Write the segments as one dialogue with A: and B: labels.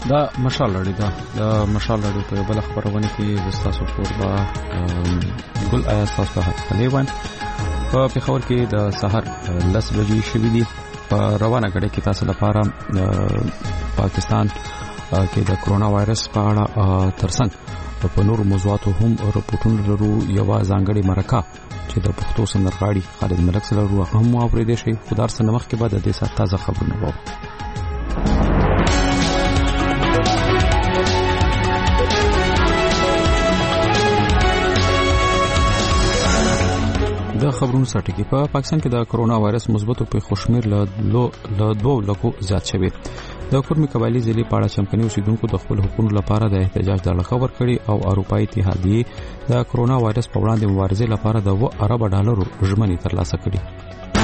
A: دا مشال لري دا مشال لري په بل خبرونه کې د تاسو کوربه ګل آیا تاسو ته لیوان په پیښور کې د سحر 10 بجې شوې دي په روانه غړې کې تاسو لپاره پاکستان کې د کرونا وایرس په اړه ترڅنګ په نور موضوعاتو هم رپورټونه لرو یو ځانګړي مرکه چې د پښتو سندرغاړي خالد ملک سره هم اوریدل شي خدای سره مخ کې بعد د دې سات تازه خبرونه وو د خبرونو سرټکی په پاکستان کې د کرونا وایرس مثبتو په خوشمیر له 2 لکو زیات شوی د کورمي قبایلی ضلع پاړه چمکني اوسیدونکو د خپل حقوقو لپاره د احتجاج د خبر کړي او اروپאי اتحادیه د کرونا وایرس په وړاندې مبارزې لپاره د $2 ارب ژمنې ترلاسه کړي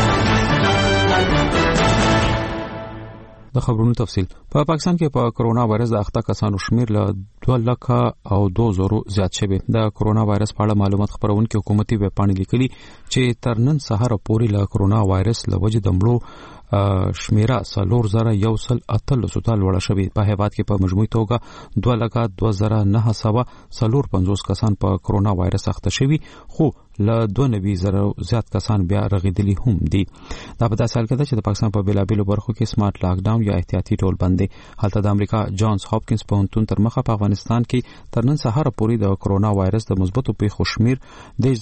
A: د خبرونو تفصیل په پاکستان کې په کرونا وایرس د اخته کسانو شمیر له 2,02,000 زیات شوی د کرونا وایرس په اړه معلومات خبرونکو حکومتي ویب پاڼې لیکلي چې تر نن سهار پورې له کرونا وایرس لوجه د مړو شمیره 3,138 لوړه شوې په هیواد کې په مجموعي توګه 2,2950 کسان په کرونا وایرس اخته شوي خو له 92,000 زیات کسان بیا رغیدلی هم دي دا په داسې حال کې چې د پاکستان په بیلابیلو برخو کې سمارټ لاک ډاون یا احتیاطي ټول بند دي هلته د امریکا جانز هاپکینز پوهنتون تر مخه په افغانستان کې تر نن سهار پورې د کرونا وایرس د مثبتو پیښو شمیر د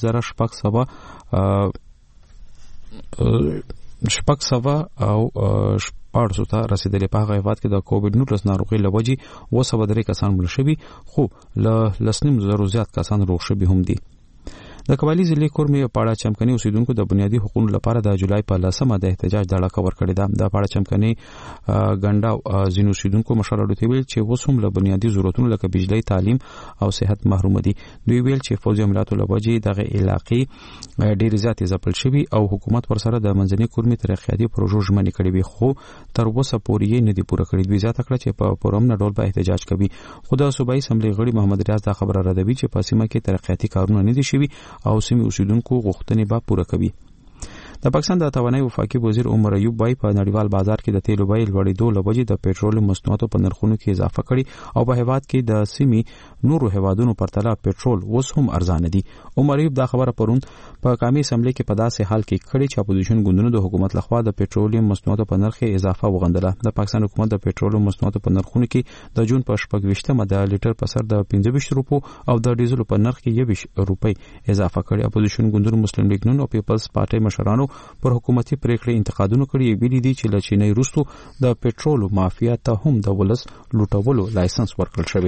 A: 600 او 400 ته رسیدلی په هغه هیواد کې د کووډ-19 ناروغي لوجي 203 کسان مړ شوي خو له 2,000 زیات کسان روغ شوي هم دي د قبایلی ضلع کورمي پاړه چمکني اوسیدونکو د بنیادي حقوقو لپاره د جولای په 10مه د احتجاج د خبر کړی د پاړه چمکني ګنډا زینو اوسیدونکو مشرانو ته ویل چې وسوم له بنیادي ضرورتونو لکه بجلی تعلیم او صحت محروم دي دوی ویل چې فوجي عملیاتو لوجي دغه علاقې ډیر زیات ځپل شوی او حکومت ورسره د منځني کورمي ترقیاتي پروژو ژمنې کړې وي خو تر اوسه پورې نه دي پوره کړې دوی ځکه چې په پرمن ډول به احتجاج کوي خو د صوبایي اسمبلی غړي محمد ریاض دا خبره ردوي چې په سیمه کې ترقیاتي کارونه نه دي شوي او سیمې اوسیدونکو غوښتنې به پوره کوي د پاکستان د توانایي وفاقي وزیر عمر ایوب بای په نړیوال بازار کې د تیلو بیې لوړېدو لوجې د پېټرول مصنوعاتو په نرخونو کې اضافه کړي او په هیواد کې د سیمې نورو هیوادونو پرتله پېټرول اوس هم ارزانه دي عمر ایوب دا خبره پرون په قومي اسمبلی کې په داسې حال کې کړي چې اپوزیشن ګوندونو د حکومت لخوا د پېټرول مصنوعاتو په نرخ اضافه وغندله د پاکستان حکومت د پېټرول مصنوعاتو په نرخونو کې د جون په 28مه د لیټر په سر د 25 روپو او د ډیزل په نرخ کې 20 روپۍ اضافه کړي اپوزیشن ګوندونو مسلم لیگ نون او پیپلز پارټي مشرانو پر حکومتي پریکړې انتقادونه کړي ویلي دي چې له چینای وروسته د پېټرول مافیا ته هم د ولس لوټولو لایسنس ورکړل شوی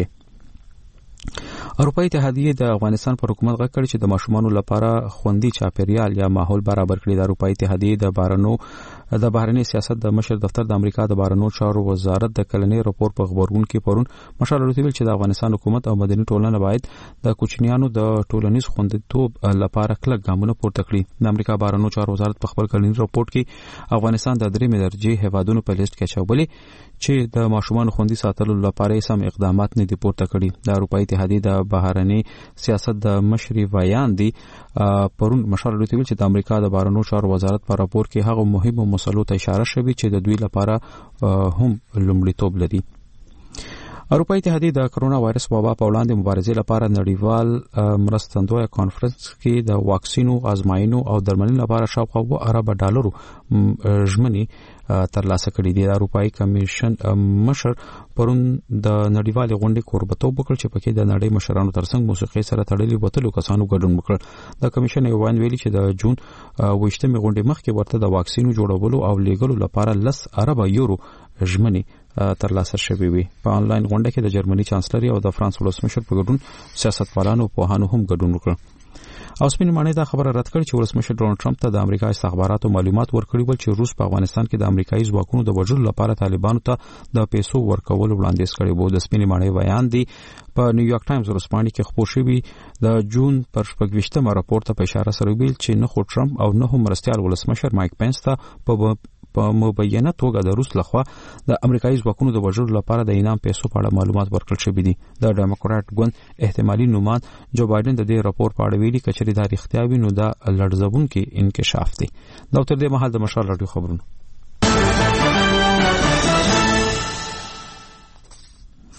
A: اروپאי اتحادیه د افغانستان پر حکومت غږ کړی چې د ماشومانو لپاره خوندي چاپیریال یا ماحول برابر کړي د اروپאי اتحادیه د بهرنی سیاست د مشر دفتر د امریکا د بهرنیو چارو وزارت د کلنی راپور په خبرګون کې پرون مشر لوتیل چې د افغانستان حکومت او مدني ټولنه باید د کوچنیانو د ټولنیز خوندیتوب لپاره کلک ګامونه پورته کړي د امریکا بهرنیو چارو وزارت په خپل کلنی راپور کې افغانستان د 3 درجه هیوادونو په لیست کې اچولې چې د ماشومان خوندي ساتلو لپاره سم اقدامات نه دي پورته کړي د اروپאי اتحادیه د بهرنی سیاست د مشري ویان دي پرون مشر لوتیل چې د امریکا د بهرنیو چارو وزارت په راپور کې هغه مهمه مسلو ته اشاره شوی چې د دوی لپاره هم لومړیتوب لري اروپאי اتحادیه د کرونا وایرس وبا په وړاندې مبارزې لپاره نړیوال مرستندوی کانفرنس کې د واکسینو آزمایینو او درملنې لپاره شاوخوا $2 ارب ژمنې ترلاسه کړې دي د اروپאי کمیشن مشر پرون د نړیوال غونډې کوربتوب وکړ چې پکې د نړۍ مشرانو ترڅنګ موسیقي سره تړلي بوتلو کسانو ګډون وکړ د کمیشن یو ویلي چې د جون 28مې غونډې مخکې ورته د واکسینو جوړولو او لیږلو لپاره $10 ارب ژمنې ترلاسه شوې وي په انلاین غونډه کې د جرمني چانسلر او د فرانس ولسمشر په ګډون سیاستوالانو په هانو هم ګډون وکړ او سپین معنی دا خبره رد کړ چې ولسمشر ډونالد ټرمپ ته د امریکا استخباراتو معلومات ورکړي ول چې روس په افغانستان کې د امریکایي ځواکونو د وژلو لپاره طالبانو ته د پیسو ورکول وړاندیز کړي وو د سپین معنی بیان دی په نیویارک ټایمز ورسپانډي کې خبر شوی د جون پر 28مه راپور ته په اشاره سره ویل چې نه خو ټرمپ او نه هم مرستيال ولسمشر مایک پنس ته په مبینه توګه د روس لخوا د امریکایي ځواکونو د وژلو لپاره د انعام پیسو په اړه معلومات ورکړل شوی دي د ډیموکرات ګوند احتمالي نومان جو بایدن د دې راپور په اړه ویلي کچري د اړتیا وي نو د لړزبونکو انکشاف دی دا تر دې مهال د مشال رادیو خبرونه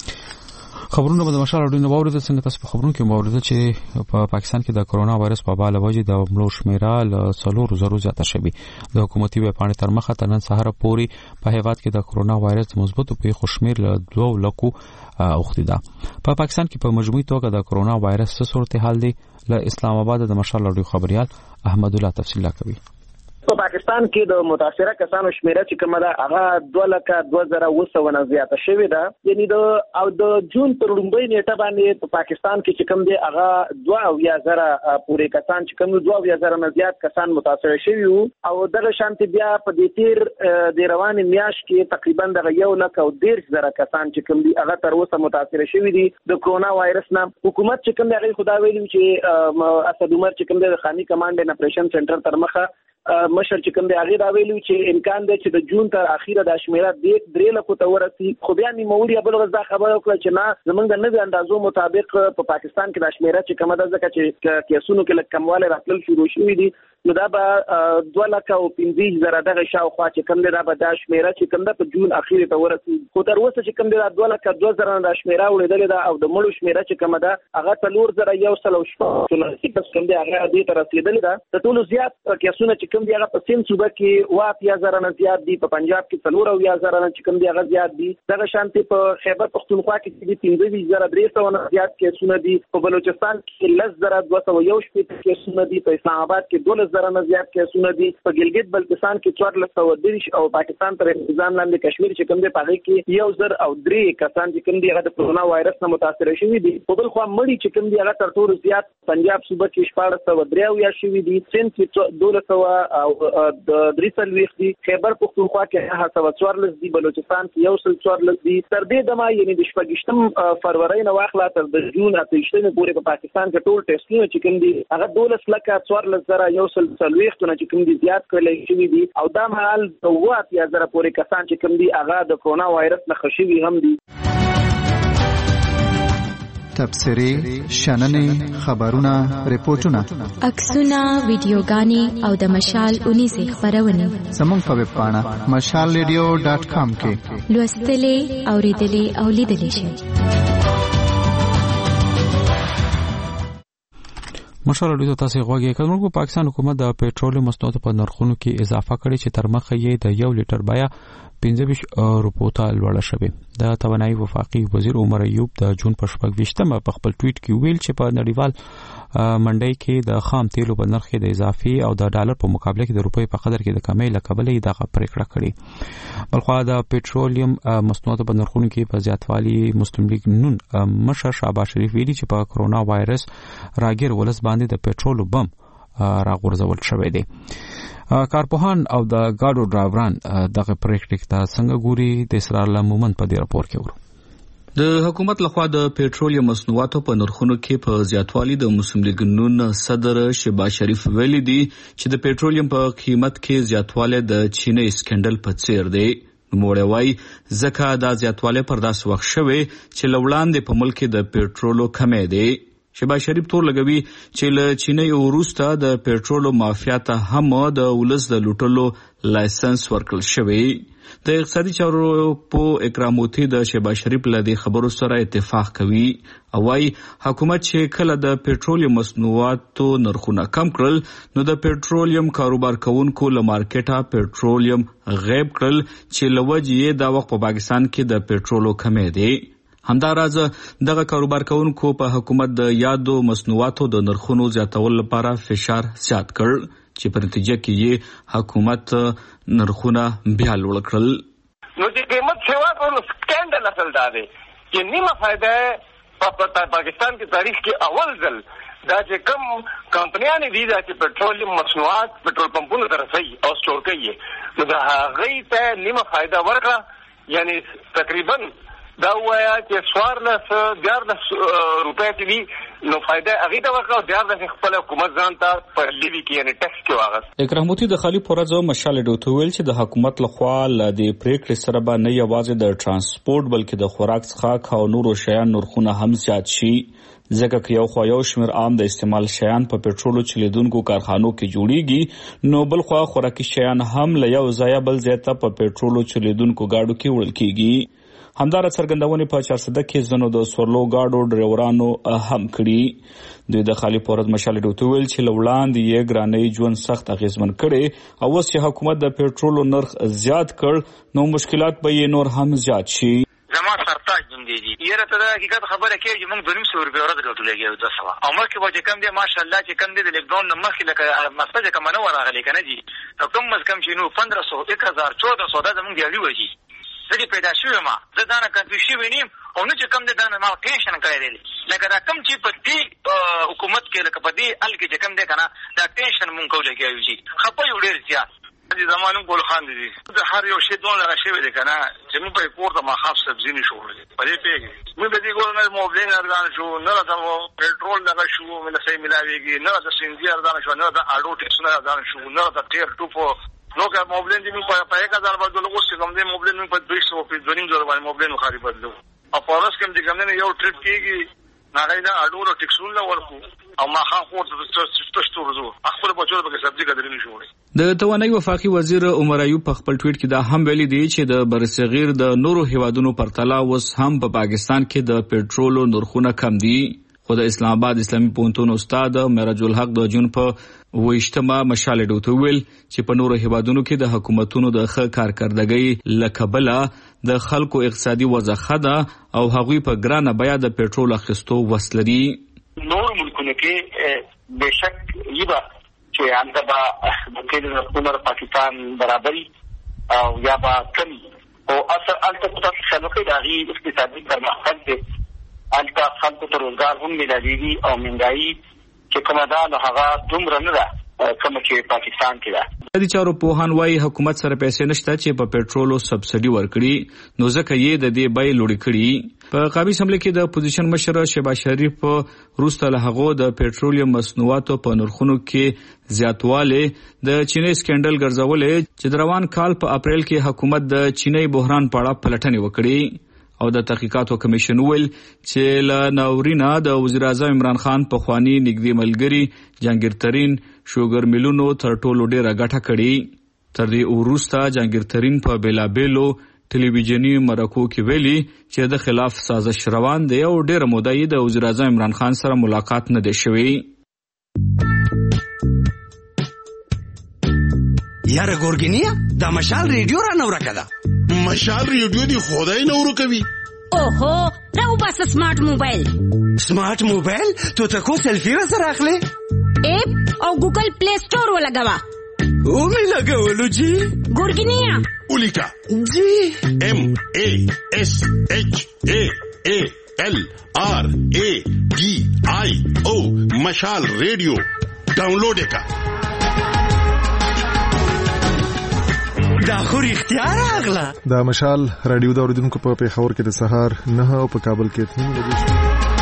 A: خبرونه به مشال اړینو باورید څنګه تاسو په خبرونو کې باورید چې په پاکستان کې د کرونا وایرس په اړه لوجه د مړو شمیره ل 300 زیاته شوه. د حکومتي ویبپاڼې تر مخه تر نن سهار پورې په هیواد کې د کرونا وایرس مثبتو په خوشمیر ل 2 لکو اوختي ده. په پاکستان کې په مجموعي توګه د کرونا وایرس څه صورتحال دی؟ ل اسلام آباد د مشال اړیو خبريال احمد الله تفصیل کوي.
B: په پاکستان کې د متاثره کسانو شمیره چې کومه ده هغه 2,200 زیاته شوې ده. یعنی د جون تر لومړۍ نیټه باندې په پاکستان کې چې کوم دی هغه 2,000 پورې کسان چې کوم 2,000 نه زیات کسان متاثر شوي وو او دغه شانتي بیا په دې تیر د روان میاشت کې تقریبا د 1,100,000 کسان چې کوم دی هغه تر اوسه متاثر شوي دي د کرونا وایرس نه. حکومت چې کوم دی هغه خدا ویلي چې اسد عمر چې کوم دی د خاني کمانډ ان اپریشن سنټر تر مخه مشر چې کوم دی هغه دا ویلو چې امکان دی چې د جون تر اخیره د شمیره 3 لکو ته ورسي. خو بیا نیموري بل ورځ دا خبره وکړه چې نه زمونږ د نوي اندازو مطابق په پاکستان کې د شمیره چې کومه ده ځکه چې کیسونو کې کمواله راتلل شروع شوې دي نو دا به 2,15,000 دغه شاوخوا چې کوم دی دا به د شمیره چې کوم ده په جون اخیره ته ورسي. خو تر اوسه چې کوم دی دا 2,200 د شمیره وړېدلې ده او د مړو شمیره چې کومه ده هغه 4,100 کوم دی هغه دې ته رسیدلې ده. د ټولو زیات کیسونه چې کوم دی هغه په سیم صوبه کې 80,000 نه زیات دي، په پنجاب کې 40,000 نه چې کوم دی هغه زیات دي. دغه شانتي په خیبر پختونخوا کې 15,300 نه زیات کیسونه دي، په بلوچستان کې 10,201 کیسونه دي، په اسلام آباد کې 12,000 نه زیات کیسونه دي، په ګلګت بلتستان کې 1430 او پاکستان تر نظام لاندې کشمیر چې کوم دی پاره کې 1,003 کسان چې کوم دی هغه د کرونا وایرس نه متاثر شوي دي. په بل خوا مړي چې کوم دی هغه تر ټولو زیات پنجاب صوبه کې 1403 شوي دي، سند کې 1200 او د 340 دي، خیبر پختونخوا کې 914 دي، بلوچستان کې 114 دي. تر دې دمه یعنی د 28 فروری نه واخلا تر د جون 28 پورې په پاکستان کې ټول ټیسټونه چې کوم دي هغه 12,14,140 چې کوم دي زیات کړل شوي دي او دا مهال 80,000 پورې کسان چې کوم دي هغه د کرونا وایرس نه خشوي هم دي.
C: تبصرې، شننې، خبرونه، ریپورتونه،
D: عکسونه، ویډیوګانې او د مشال 19 خبرونه
C: زموږ په ویب پاڼه mashalradio.com کې
D: لوستلې، اوریدلې او لیدلې شئ.
A: مشال اړیو تاسو غواګي کومو پاکستان حکومت د پېټرول مصنوعاتو په نرخونو کې اضافه کړې چې تر مخه یې د 1 لیټر بیا 25 روپو ته لوړه شوه. د توانایي وفاقي وزیر عمر ایوب د جون په 28مه په خپل ټویټ کې ویل چې په نړیوال منډي کې د خام تیلو په نرخ د اضافي او د ډالر په مقابله کې د روپۍ په قدر کې د کمی لکبلې دغه پریکړه کړې. بلخو د پېټرولیم مصنوعاتو په نرخونو کې په زیاتوالي مسلم لیگ نون مشر شهباز شریف ویلي چې په کرونا وایرس راګیر ولس باندې د پېټرول بم راغورځول شوی دی. کارپوهان او د ګاډو ډرایوران دغه پریکړې ته څنګه ګوري د اسرار لمومن په دې راپور کې ورو.
E: د حکومت لخوا د پېټرولیم مصنوعاتو په نرخونو کې په زیاتوالي د مسلم لیگ نون صدر شهباز شریف ویلي دي چې د پېټرولیم په قیمت کې زیاتوالی د چینی سکندل په څیر دی. نوموړی وایي ځکه دا زیاتوالی پر داسې وخت شوی چې له وړاندې په ملک کې د پېټرولو کمی دی. شهباز شریف تور لګوي چې له چینی وروسته د پېټرولو مافیا ته هم د ولس د لوټلو لایسنس ورکړل شوی. د اقتصادي چارو په اکراموتی د شهباز شریف له دې خبرو سره اتفاق کوي او وايي حکومت چې کله د پېټرولیم مصنوعاتو نرخونه کم کړل نو د پېټرولیم کاروبار کوونکو له مارکیټه پېټرولیم غیب کړل چې لوجې دا وخت په پاکستان کې د پېټرولو کمی دی. همداراز دغه کاروبار کوونکو په حکومت د یادو مصنوعاتو د نرخونو زیاتولو لپاره فشار زیات کړ چې په نتیجه کې یې حکومت نرخونه بیا لوړ کړل.
F: نو چې قیمت سیوا کولو سکینډل اصل دا دی چې نیمه فائدہ په پاکستان کې تاریخ کې اول ځل دا چې کوم کمپنیانې دي دا چې پېټرولیم مصنوعات پېټرول پمپونو ته رسوي او سټور کوي نو د هغوی ته نیمه فائدہ ورکړه یعنی تقریبا دا وایا چې 14 روپے چې دي نو فائدہ هغه ته ورکړه او د خپل حکومت ځان ته په لیوي کې یعنی ټیکس کې واغس.
E: اکراموتی د خالی پورزو مشال ډوته ویل چې د حکومت لخوا ل دې پریکړې سره به نه یوازې د ترانسپورت بلکې د خوراک څخه او نورو شیان نرخونه هم زیات شي ځکه چې یو خو یو شمیر عام د استعمال شیان په پېټرولو چلیدونکو کارخانو کې جوړیږي نو بل خو خوراکي شیان هم له یو ځای بل ځای ته په پېټرولو چلیدونکو گاډو کې وړل کیږي. همدار څرګندونې په چارسده کې زنو د سورلو گاډو ډرایورانو هم کړي دوی د خالي پورز مشال ډوټو ویل چې لوړاندې یې ګرانۍ ژوند سخت اغیزمن کړي او اوس چې حکومت د پېټرولو نرخ زیات کړ نو مشکلات به یې نور هم زیات شي.
G: زما سرتاج نوم دی یره ته د حقیقت خبره کوي چې موږ 200 روپیا ورته راټولېږو 200 او مخکې به کم دی ماشاءالله چې کم دی د لګډاون مخکې لکه مسجد کوم نه راغلی کنه جی کم از کم چې نو 1500 1000 1400 دا زموږ دی وږي زه پیدا شوم ما زه دا نه کنفیوز شوم نیم او نو چې کم دی دا نه ما ټینشن کړی دی لکه دا کم چې په دې حکومت کې لکه په دې ال کې کم دی کنه دا ټینشن مونږ کولای کیږي خپل ډیر زیات دې زمانو ګل خان دي د هر یو شی دون راشه وي کنه چې موږ په پورته ما خاص سبزی نشو ورته په دې پیګي موږ به دې ګور نه موبلین ارزان شو نه د پېټرول دغه شو موږ سې ملاويږي نه د سنجي ارزان شو نه د اډو ټیکس نه ارزان شو نه د ټیر ټوپو نو که موبلین دې په 1000 بدل اوس کوم دې موبلین په 200 په 2.5 باندې موبلین خاري بدلو او پارس کوم دې کوم نه یو ټریپ کیږي نه نه اډو ټیکسونه ورکو او ما خان خور ته ستورزو خپل بچو په سبزی قدر نشو.
E: د توانایي وفاقي وزیر عمر ایوب په خپل ټویټ کې دا هم ویلي دی چې د برصغیر د نورو هیوادونو پرتله اوس هم په پاکستان کې د پېټرولو نرخونه کم دي. خو د اسلام آباد اسلامي پوهنتون استاد معراج الحق د جون په 28مه مشال ډوټو ویل چې په نورو هیوادونو کې د حکومتونو د ښه کارکردګۍ لکبله د خلکو اقتصادي وضع خده او هغوی په ګرانه بیا د پېټرول اخیستو وسلري.
G: نور ملکونه کې بشک یبا چې انده با د کېدو حکومت پاکستان برابرۍ او یا با کمی او اصل الته په تاسو کې د غي اقتصادي پرمختګ دی الته خلکو ته روزګار هم ملایوي او منګایي چې کومه دا هغه دومره نه ده کوم چې پاکستان کې ده.
E: د چارو پوهان وايي حکومت سره پیسې نشته چې په پېټرولو سبسيډي ورکړي نو ځکه یې د دې بیې لوړې کړي. په قومي اسمبلی کې د اپوزیشن مشر شهباز شریف روسته له هغه د پېټرولیم مصنوعاتو په نرخونو کې زیاتواله د چینی سکندل ګرځولې چې د روان کال په اپریل کې حکومت د چینی بحران په اړه پلټنې وکړي او د تحقیقاتو کمیشن ویل چې له ناورینا د وزیر اعظم عمران خان په خواني نږدې ملګری جهانگیر ترین شوګر میلونو تر ټولو ډیره ګټه کړې. تر دې وروسته جهانگیر ترین په بیلابیلو ټلویزیونی مرکو کې ویلي چې د خلاف سازش روان دی او ډیره موده یې د وزیر اعظم عمران خان سره ملاقات نه دی شوی.
H: یاره ګورګینیا دا مشال ریډیو را نو راکړه مشال ریډیو دی خدای نورو کوي.
I: اوهو راو بس سمارټ موبایل
H: تو تکو سلفی را سره اخلي
I: اپ او ګوګل پلی سٹور ولګوا
H: او می لګولو جی
I: ګورګینیا
H: اولیکا جی ام ا اس اچ ا ال ار ا ډي آی او مشال ریډیو ډاونلوډ کا دا خو اختیار اغلا
J: دا مشال رادیو د اوریدونکو په پیښور کې د سهار 9 او په کابل کې 3 بجې.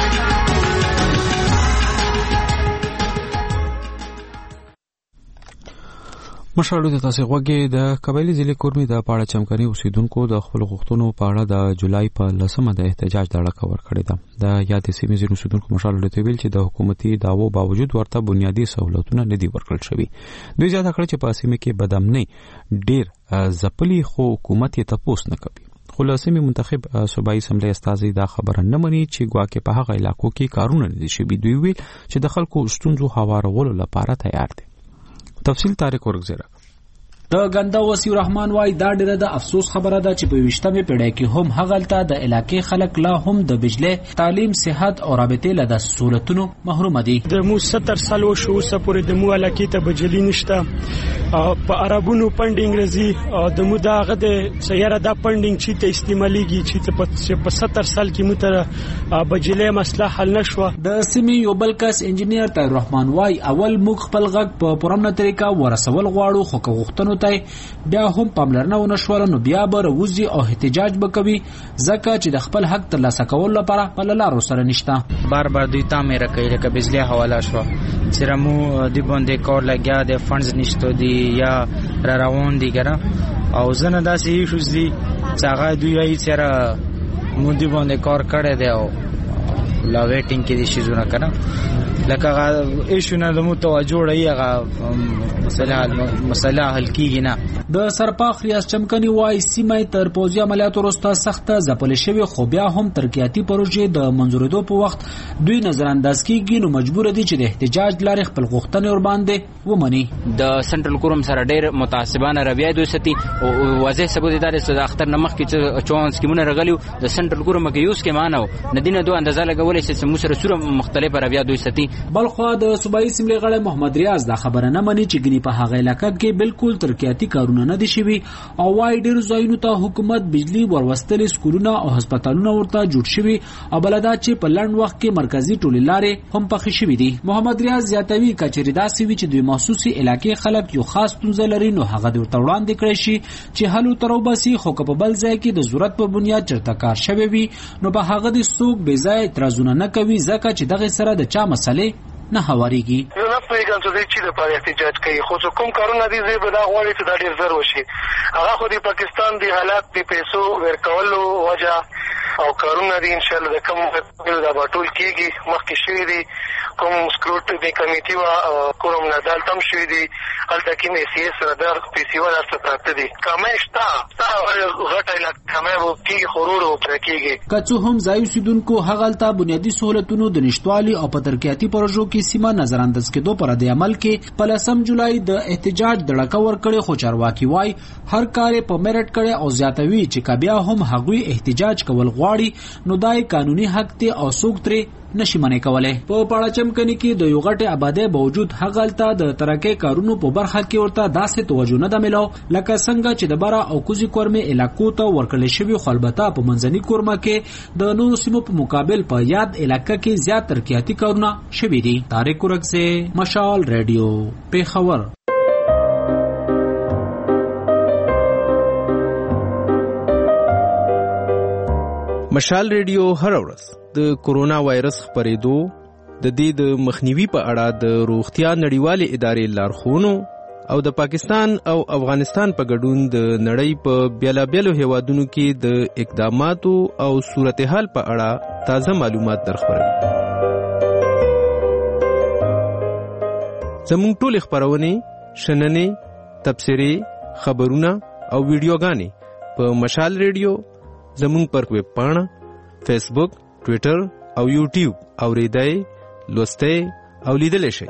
A: مشالو د تاسو غوږی د قبایلی ضلع کورمي د پاړه چمکني اوسیدونکو د خپل غوښتنو په اړه د جولای په 10مه د احتجاج دړه کور کړی ده. د یاد سیمې ځینو اوسیدونکو مشالو ته ویل چې د حکومتي داوو باوجود ورته بنیادی سہولتونه نه دي ورکړل شوی. دوی زیاته کړ چې په سیمه کې بدامنۍ ډیر ځپلي خو حکومت یې تپوس نه کوي. خلاصې منتخب صوبایي اسمبلی استازي دا خبره نه مني چې ګواکې په هغه علاقو کې کارونه نه دي شوي. دوی ویل چې د خلکو ستونزو هوارولو لپاره تیار دي. تفصیل طارق ورغزره.
K: د غندا وسیع الرحمن وايي دا ډیره د افسوس خبره ده چې په 20مې پیړۍ کې هم هغلته د علاقې خلک لا هم د بجلی تعلیم صحت او رابطې له سہولتونو محروم دي.
L: د مو 70 سال وشو سپورې د مو علاقې ته بجلی نشته په عربونو پندینګ رزي د مو داغه د سیاره دا پندینګ چې ته استعماليږي چې په 70 سال کې متر بجلی مسله حل نشو.
K: د سیمې یو بل کس انجنیر طاهر الرحمن وايي اول موږ خپل غږ په پرمنه طریقه ورسول غواړو خو غوښتنو بیا هم پاملرنه ونشول نو بیا به روزي او احتجاج وکوي ځکه چې د خپل حق ترلاسه کول لپاره په لارو سره نشته.
M: بار دوی تامه راکړي لکه بجلی حواله شو سرمو دی باندې کار لګیا د فندز نشته دی یا روان دي ګره او زنه داسې شوزي چې هغه دوی یې سره مو دی باندې کار کړی دی او لا ویټینګ کې دي شي زونه کنه لکه ایشونه د متوجه وړي هغه مسله حل کیږي نه.
K: د سرپاخ ریاض چمکني وای سیمه تر پوځي عملیاتو وروسته سخته ځپل شوی خو بیا هم ترقیاتي پروژې د منظورېدو په وخت دوی نظر انداز کیږي نو مجبور دي چې د احتجاج لارې خپل غوښتنې ور باندې ومني.
N: د سنټرل کوروم سره ډېر متعصبانه رویه دوی ستي او واضح ثبوت دی چې د اختر نمخ کې 54 سکیمونه راغلیو د سنټرل کوروم کې یوز کې مانو ندینه دوه اندازه لګولې چې موږ سره صورت مختلفه رویه دوی ستي.
K: بلخو د صوبایي اسمبلی غړی محمد ریاض دا خبره نه مني چې ګني په هغه علاقه کې بالکل ترقیاتي کارونه نه دي شوي او وايي ډېر ځایونو ته حکومت بجلی وروستلې سکولونه او هسپتالونه ورته جوړ شوي او بلدا چې په لړن وخت کې مرکزی ټولې لارې هم پخې شوي دي. محمد ریاض زیاتوي کچېری داسې وي چې دوی محسوسي علاقې خلک یو خاص ستونزه لري نو هغه د ورته وړاندې کړی شي چې حل تروباسي خو په بل ځای کې د ضرورت په بنیاد چرته کار شوی وي نو په هغه د څوک بې ځای اعتراضونه نه کوي ځکه چې دغه سره د چا مسلې نه هواریږي.
O: زه نه پوهېږم چې چې لپاره احتجاج کوي خو چې کوم کارونه دي زه به دا غواړي چې دا ډېر زر وشي. هغه خو د پاکستان د حالات د پیسو ورکولو وجه او کارونه دي انشاءالله د کوم دا به ټول کېږي مخکې شوي دي کوم سکروټني کمیټي وه کوم نظال تم شوي دي هلته کوم SCS رادار PCO هر څه پراته دي کمۍ شته غټه علاقه کمۍ به کېږي خو ورو ورو پرې کېږي.
K: که څه هم ځایي اوسېدونکو هغلته بنیادي سهولتونو د نشتوالي او په ترقیاتي پروژو کې سیمه نظر انداز کېدو پر د عمل کې په 10 جولای د احتجاج دړکه ورکړې خو چارواکي وای هر کار په میرټ کړي او زیاتوي چې کبیا هم هغوی احتجاج کول غواړي نو دای قانوني حق ته او څوک ترې نشي منې کولای. په پاړه چمکني کې د یو غټه آبادی باوجود هغلته د ترقې کارونو په برخه کې ورته داسې توجه نه دملو لکه څنګه چې د بارا او کوزي کورمه علاقو ته ورکړل شوی خو البته په منځني کورمه کې د نورو سیمو په مقابل په یاد علاقې کې زیات ترقیاتي کارونه شوي دي. طارق ورکسه مشال رادیو پیښور.
P: مشال ریډیو هر ورځ د کورونا وایرس خپرېدو د دې د مخنیوي په اړه د روغتیا نړیوالې ادارې لارښوونو او د پاکستان او افغانستان په ګډون د نړۍ په بیلابیلو هیوادونو کې د اقداماتو او صورتحال په اړه تازه معلومات درخبروي. زموږ ټول خبرونه شننې تبصرې خبرونه او ویډیوګانې په مشال ریډیو زموږ پر ویب پاڼه فیسبوک ټویټر او یوټیوب اوریدای لوستای او لیدل شي.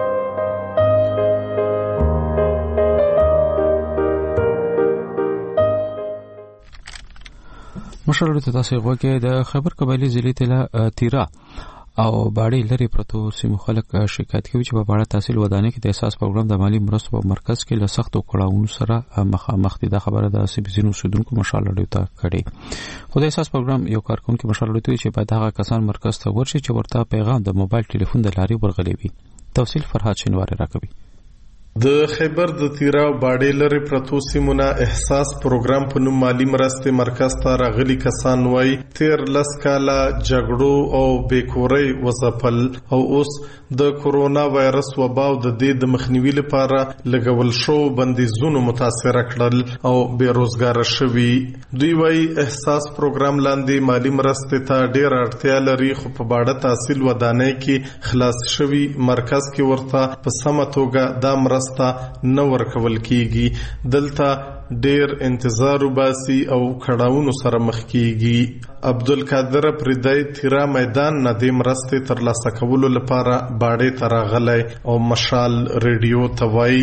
A: مشرلو ته تاسو غوږی د خبر قبایلی ضلع تیرا او باړې لري پرتو سیمو خلک شکایت کوي چې په باړه تحصیل ودانۍ کې د احساس پروګرام د مالی مرستو په مرکز کې له سختو کړاوونو سره مخامخ دي. دا خبره د سیبزینو سودونکو مشرلو ته کړي. خو د احساس پروګرام یو کارکونکو مشرلو ته چې په دغه کسان مرکز ته ورشي چې ورته پیغام د موبایل ټلیفون د لارې ورغلي وي. تفصیل فرهاد شینواری راکوي.
J: د خیبر د تیرا او باډې لري پرتو سیمونه احساس پروګرام په نوم مالی مرستې مرکز ته راغلي کسان وای تیر لس کاله جګړو او بیکورۍ وځپل او اوس د کورونا وایرس وبا او د دې د مخنیوي لپاره لګول شو بندیزونو متاثر کړل او بیروزګار شوي. دوی وای احساس پروګرام لاندې مالی مرستې ته ډېر اړتیا لري خو په باډه تحصیل ودانۍ کې خلاص شوي مرکز کې ورته په سمه توګه دا مرسته نه ورکول کیږي. دلته ډیر انتظار وباسي او کړهونو سره مخ کیږي. عبدالقادر پردای تیرا میدان نه د مرستې ترلاسه کولو لپاره باډې ته راغلی او مشال ریډیو ته وایي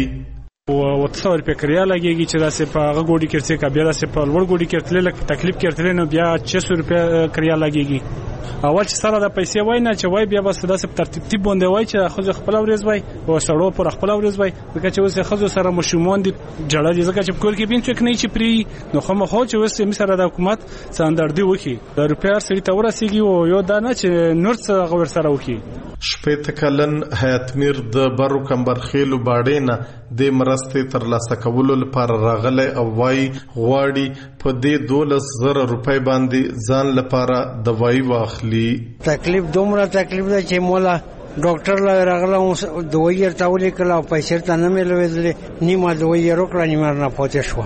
L: وڅ روپیا کریا لګیږي چې داسې په هغه ګوډي کې څه بیا داسې په لوړ ګوډي کې تلل لکه تکلیف کې تلل نو بیا 600 روپیا کریا لګیږي. اول چې سره د پیسې وای نه چې وای بیا بس داسې ترتیب باندې وای چې خو خپل ورځ وای او سړو پر خپل ورځ وای ځکه چې اوس خو سره مشومان دي جړل ځکه چې کور کې بین څوک نه چې پری نو خو مخ چې اوس می سره د حکومت څاندردي وکي د روپیا سړي ته ورسیږي او یو دا نه چې نور څه غوړ سره وکي.
J: شپې کلن حیات میر د برو کمبرخیلو باډې نه د مرستې ترلاسه کولو لپاره راغلی او وای غواړي په دې 12,000 روپۍ باندې ځان لپاره دوايي واخلي.
Q: تکلیف دومره تکلیف ده چې مولا ډاکټر لا راغله دوايي ورته ولیکله او پیسې ته نه ملوېدلې نیمه دوايي ورکړه نیمه نه پاتې شوه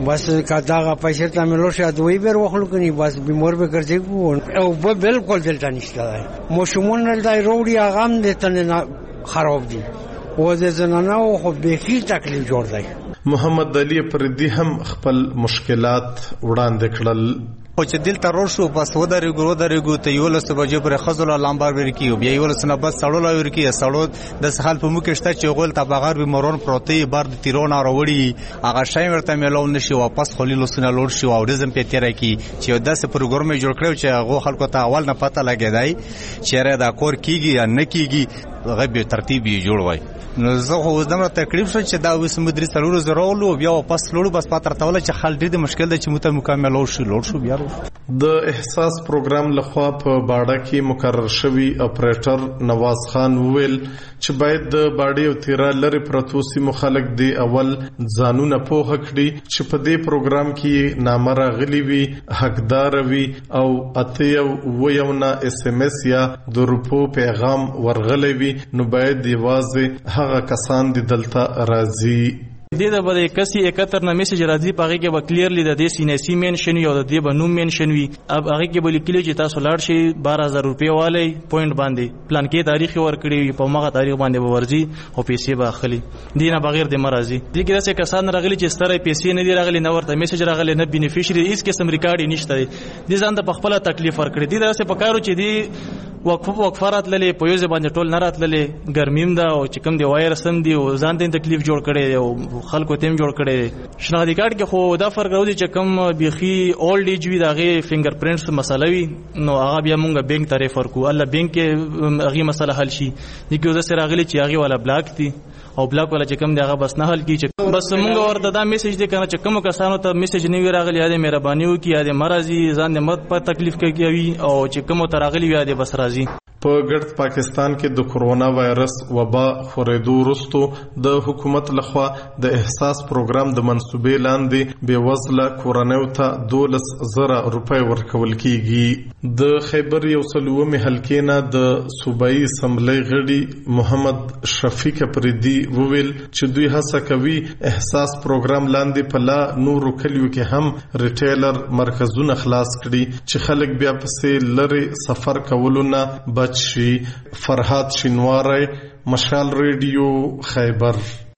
Q: بس کدا پیسې ته ملو شه دوی بیر وخلو کني بس بیمار به ګرځي او بالکل دلته نشته مو شمون دای روړي اغام دې تنه خراب دي او د زنانو خو به هیڅ تکلیف جوړ دی.
J: محمد علي پردي هم خپل مشکلات وړاندې کړل.
R: او چې دلته روشو بس ودرېګو ته یو لس بجې پر خزل لامبار ورکیو بیا یو لس نه بس سړول ورکی سړول د سحال په موکه شته چې غول ته بغیر به مرون پروتي بار د تیرون راوړي هغه شای ورته ملو نشي واپس خلیل سن لور شي او رزم په تیر کی چې داسې پروګرام جوړ کړو چې هغه خلکو ته اول نه پته لګیدای چې را دا کور کیږي یا نه کیږي هغه به ترتیب جوړ وای. نو زه خو زما تکلیف شو چې دا وس مدري سلور زرولو بیا واپس لړو بس پاتره تاول چې حل ډېر مشکل دی چې مت مکمل لوړ شو بیا
J: د احساس پروګرام لخوا په باډه کې مقرر شوی اپریټر نواز خان ویل چې باید د باډي او تیرا لری پروتوسی مخالک دی اول ځانونه پوهه کړي چې په دې پروګرام کې نامره غلی وي حقدار وي او اتیو ویونه اس ام اس یا د روپو پیغام ورغلی وي نو باید دی واځي هغه کسان دي دلته راځي.
S: د بده کسي 71 نه میسج راځي پاره کې وکلیرلی د دې سینسی منشن یو د دې بنوم منشن وی اب هغه کې بل کلی چې تاسو لاړ شي 12000 روپے والے پوینټ باندې پلان کې تاریخ ورکړي په مغه تاریخ باندې ورځي او پیسې به اخلي دینه بغیر د مرضی دي کې داسې کسان راغلي چې ستاره پیسې نه دی راغلي نه ورته میسج راغلي نه بینیفیشری هیڅ قسم ریکارډ نشته دي ځان د خپل تکلیف ورکړي دي داسې پکارو چې دی وقفات للې په یوه باندې ټول نه راتللې ګرمیم دا او چې کوم دی وایرس هم دی او ځان ته تکلیف جوړ کړي او خلکو تیم جوړ کړي. شناختی کارت کې خو دا فرق راوځي چې کوم بيخي اولډ ایج وی داغه فینګر پرینټس مسله وي نو هغه بیا مونږه بانک ته ریفر کو الله بانک کې هغه مسله حل شي دي کې وځه سره غلي چې هغه ولا بلاک دي او بلاک ولا چې کوم دی هغه بس نه حل کی چې بس مونږ ورته دا میسج دی کنه چې کوم کسانو ته میسج نه وی راغلی یاده مهرباني وکي یاده مرضی ځان دې مت په تکلیف کې کوي او چې کوم ته راغلی یاده بس راضي.
J: په ګرد پاکستان کې د کورونا وایرس وبا خورېدو وروسته د حکومت لخوا د احساس پروګرام د منسوبې لاندې بې وزله کورنیو ته 12,000 روپۍ ورکول کیږي. د خیبر یو څلومې حلقې نه د صوبایي اسمبلی غړي محمد شفیق پردي وویل چې دوی هڅه کوي احساس پروګرام لاندې په لا نورو کلیو کې هم ریټیلر مرکزونه خلاص کړي چې خلک بیا پسې لري سفر کولو نه شي. فرحات شینواری مشال ریډیو خیبر.